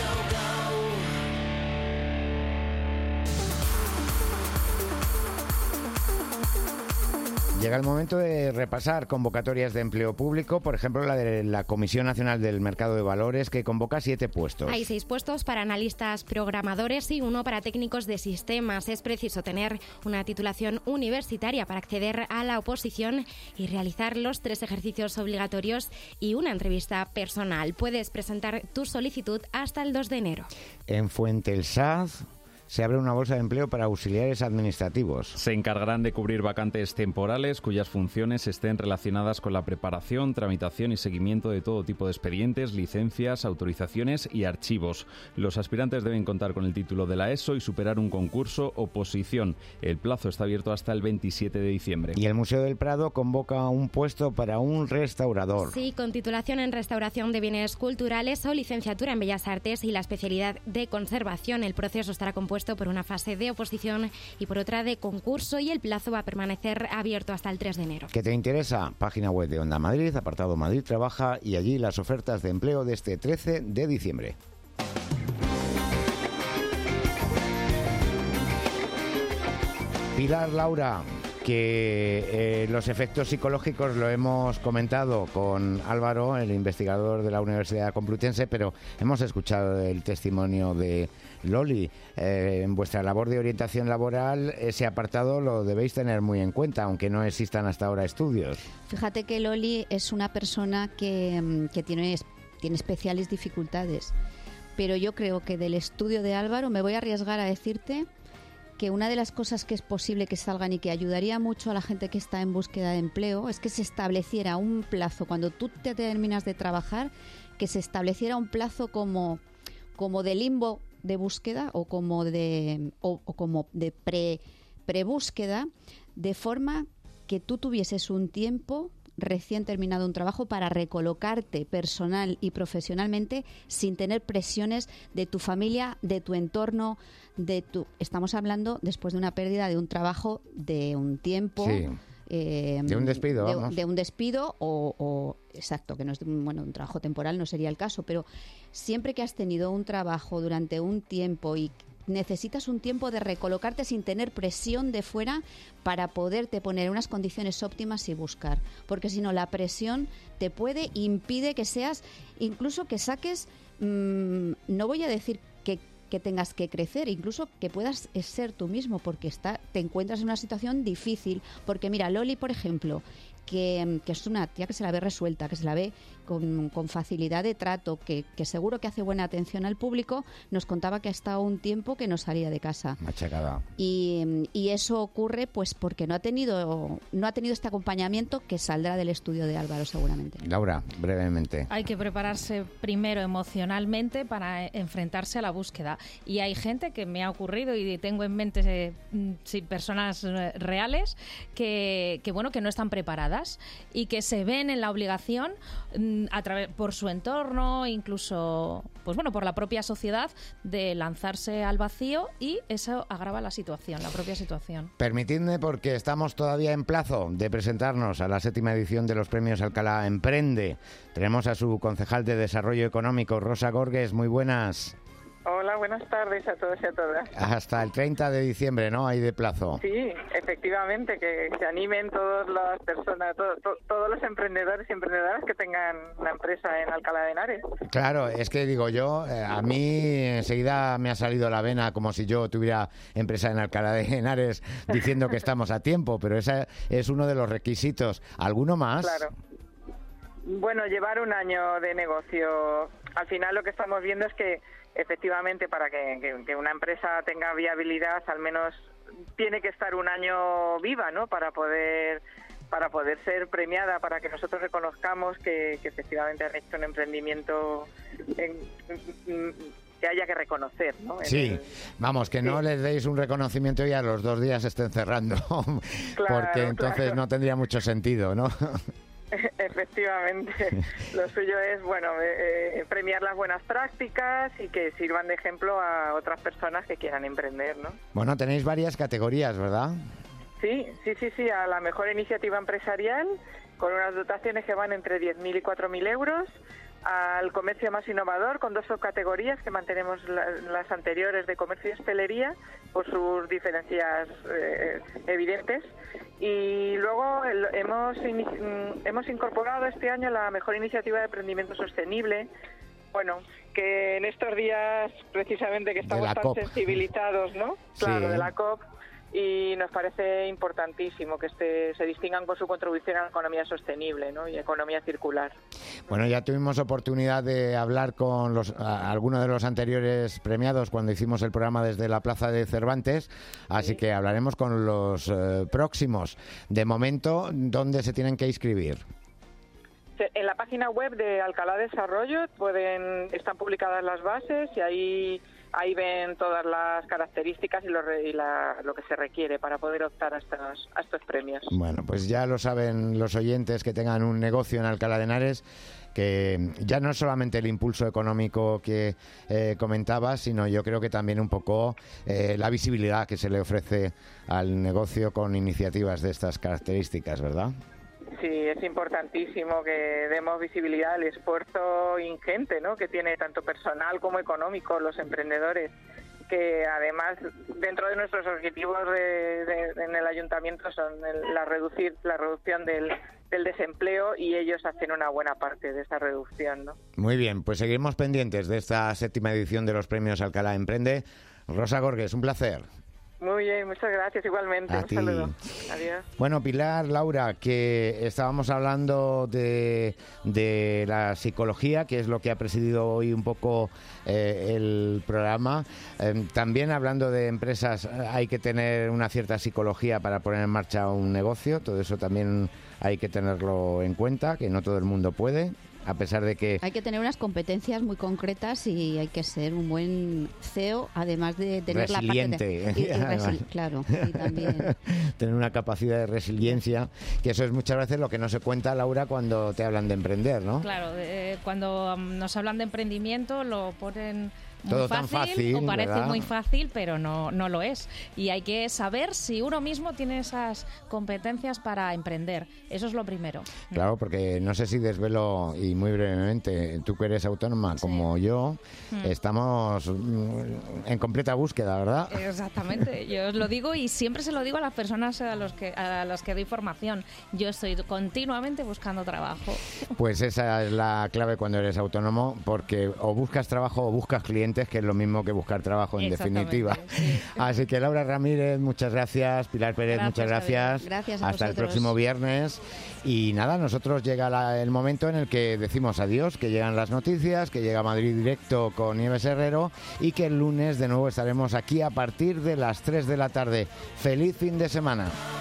[SPEAKER 2] Llega el momento de repasar convocatorias de empleo público, por ejemplo la de la Comisión Nacional del Mercado de Valores, que convoca 7 puestos.
[SPEAKER 4] Hay 6 puestos para analistas programadores y 1 para técnicos de sistemas. Es preciso tener una titulación universitaria para acceder a la oposición y realizar los 3 ejercicios obligatorios y una entrevista personal. Puedes presentar tu solicitud hasta el 2 de enero.
[SPEAKER 2] En Fuentesaz se abre una bolsa de empleo para auxiliares administrativos.
[SPEAKER 3] Se encargarán de cubrir vacantes temporales cuyas funciones estén relacionadas con la preparación, tramitación y seguimiento de todo tipo de expedientes, licencias, autorizaciones y archivos. Los aspirantes deben contar con el título de la ESO y superar un concurso oposición. El plazo está abierto hasta el 27 de diciembre.
[SPEAKER 2] Y el Museo del Prado convoca un puesto para un restaurador.
[SPEAKER 4] Sí, con titulación en restauración de bienes culturales o licenciatura en Bellas Artes y la especialidad de conservación. El proceso estará compuesto por una fase de oposición y por otra de concurso, y el plazo va a permanecer abierto hasta el 3 de enero.
[SPEAKER 2] ¿Qué te interesa? Página web de Onda Madrid, apartado Madrid Trabaja, y allí las ofertas de empleo de este 13 de diciembre. Pilar, Laura, que los efectos psicológicos lo hemos comentado con Álvaro, el investigador de la Universidad Complutense, pero hemos escuchado el testimonio de Loli. En vuestra labor de orientación laboral, ese apartado lo debéis tener muy en cuenta, aunque no existan hasta ahora estudios.
[SPEAKER 5] Fíjate que Loli es una persona que tiene especiales dificultades, pero yo creo que del estudio de Álvaro me voy a arriesgar a decirte que una de las cosas que es posible que salgan y que ayudaría mucho a la gente que está en búsqueda de empleo es que se estableciera un plazo, cuando tú te terminas de trabajar, que se estableciera un plazo como de limbo de búsqueda o como de prebúsqueda, de forma que tú tuvieses un tiempo recién terminado un trabajo para recolocarte personal y profesionalmente sin tener presiones de tu familia, de tu entorno, estamos hablando después de una pérdida de un trabajo, de un tiempo.
[SPEAKER 2] Sí. De un despido, vamos.
[SPEAKER 5] De un despido o exacto, que no es un trabajo temporal, no sería el caso, pero siempre que has tenido un trabajo durante un tiempo y necesitas un tiempo de recolocarte sin tener presión de fuera para poderte poner en unas condiciones óptimas y buscar, porque si no la presión te impide que seas, incluso que saques, no voy a decir que tengas que crecer, incluso que puedas ser tú mismo, porque te encuentras en una situación difícil, porque mira, Loli, por ejemplo, que es una tía que se la ve resuelta, que se la ve con facilidad de trato, que seguro que hace buena atención al público, nos contaba que ha estado un tiempo que no salía de casa.
[SPEAKER 2] Machacada.
[SPEAKER 5] Y eso ocurre pues porque no ha tenido este acompañamiento que saldrá del estudio de Álvaro seguramente.
[SPEAKER 2] Laura, brevemente.
[SPEAKER 6] Hay que prepararse primero emocionalmente para enfrentarse a la búsqueda. Y hay gente que me ha ocurrido y tengo en mente personas reales que no están preparadas y que se ven en la obligación por su entorno, incluso por la propia sociedad, de lanzarse al vacío, y eso agrava la propia situación.
[SPEAKER 2] Permitidme, porque estamos todavía en plazo de presentarnos a la 7ª edición de los premios Alcalá Emprende. Tenemos a su concejal de Desarrollo Económico, Rosa Gorges. Muy buenas.
[SPEAKER 19] Hola, buenas tardes a todos y a todas.
[SPEAKER 2] Hasta el 30 de diciembre, ¿no? Hay de plazo.
[SPEAKER 19] Sí, efectivamente, que se animen todas las personas, todos los emprendedores y emprendedoras que tengan una empresa en Alcalá de Henares.
[SPEAKER 2] Claro, es que digo yo, a mí enseguida me ha salido la vena como si yo tuviera empresa en Alcalá de Henares diciendo que estamos a tiempo, pero ese es uno de los requisitos. ¿Alguno más?
[SPEAKER 19] Claro. Bueno, llevar un año de negocio. Al final lo que estamos viendo es que efectivamente para que una empresa tenga viabilidad, al menos tiene que estar un año viva, ¿no? Para poder ser premiada, para que nosotros reconozcamos que efectivamente han hecho un emprendimiento que haya que reconocer, ¿no?
[SPEAKER 2] Sí, vamos, que no les deis un reconocimiento y a los 2 días estén cerrando, porque entonces no tendría mucho sentido, ¿no?
[SPEAKER 19] Efectivamente, lo suyo es premiar las buenas prácticas y que sirvan de ejemplo a otras personas que quieran emprender, ¿no?
[SPEAKER 2] Bueno, tenéis varias categorías, ¿verdad?
[SPEAKER 19] Sí, a la mejor iniciativa empresarial, con unas dotaciones que van entre 10.000 y 4.000 euros, al comercio más innovador, con 2 subcategorías que mantenemos las anteriores de comercio y hostelería por sus diferencias evidentes, y luego hemos incorporado este año la mejor iniciativa de emprendimiento sostenible, que en estos días precisamente que estamos tan sensibilizados, ¿no? Claro, de la COP, y nos parece importantísimo que se distingan con su contribución a la economía sostenible, ¿no? Y economía circular.
[SPEAKER 2] Bueno, ya tuvimos oportunidad de hablar con algunos de los anteriores premiados cuando hicimos el programa desde la Plaza de Cervantes, así que hablaremos con los próximos. De momento, ¿dónde se tienen que inscribir?
[SPEAKER 19] En la página web de Alcalá Desarrollo están publicadas las bases y ahí ven todas las características y lo que se requiere para poder optar a estos premios.
[SPEAKER 2] Bueno, pues ya lo saben los oyentes que tengan un negocio en Alcalá de Henares, que ya no es solamente el impulso económico que comentaba, sino yo creo que también un poco la visibilidad que se le ofrece al negocio con iniciativas de estas características, ¿verdad?
[SPEAKER 19] Sí, es importantísimo que demos visibilidad al esfuerzo ingente, ¿no?, que tiene tanto personal como económico los emprendedores, que además dentro de nuestros objetivos en el ayuntamiento son la reducción del desempleo, y ellos hacen una buena parte de esa reducción, ¿no?
[SPEAKER 2] Muy bien, pues seguiremos pendientes de esta 7ª edición de los premios Alcalá Emprende. Rosa Gorges, un placer.
[SPEAKER 19] Muy bien, muchas gracias, igualmente. Un saludo. Adiós.
[SPEAKER 2] Bueno, Pilar, Laura, que estábamos hablando de la psicología, que es lo que ha presidido hoy un poco el programa. También hablando de empresas, hay que tener una cierta psicología para poner en marcha un negocio. Todo eso también hay que tenerlo en cuenta, que no todo el mundo puede. A pesar de que...
[SPEAKER 5] Hay que tener unas competencias muy concretas y hay que ser un buen CEO, además de tener
[SPEAKER 2] resiliente.
[SPEAKER 5] la parte de... Claro, y también...
[SPEAKER 2] tener una capacidad de resiliencia, que eso es muchas veces lo que no se cuenta, Laura, cuando te hablan de emprender, ¿no?
[SPEAKER 6] Claro, cuando nos hablan de emprendimiento lo ponen...
[SPEAKER 2] Todo tan fácil,
[SPEAKER 6] o parece
[SPEAKER 2] ¿verdad?
[SPEAKER 6] muy fácil, pero no lo es. Y hay que saber si uno mismo tiene esas competencias para emprender. Eso es lo primero.
[SPEAKER 2] Claro, porque no sé si desvelo, y muy brevemente, tú que eres autónoma como yo, estamos en completa búsqueda, ¿verdad?
[SPEAKER 6] Exactamente, yo os lo digo y siempre se lo digo a las personas a las que doy formación. Yo estoy continuamente buscando trabajo.
[SPEAKER 2] Pues esa es la clave cuando eres autónomo, porque o buscas trabajo o buscas clientes, que es lo mismo que buscar trabajo en definitiva. Sí. Así que Laura Ramírez, muchas gracias. Pilar Pérez, muchas gracias.
[SPEAKER 5] Gracias a
[SPEAKER 2] Hasta
[SPEAKER 5] vosotros.
[SPEAKER 2] el próximo viernes. Y nada, nosotros llega el momento en el que decimos adiós, que llegan las noticias, que llega Madrid Directo con Nieves Herrero y que el lunes de nuevo estaremos aquí a partir de las 3 de la tarde. ¡Feliz fin de semana!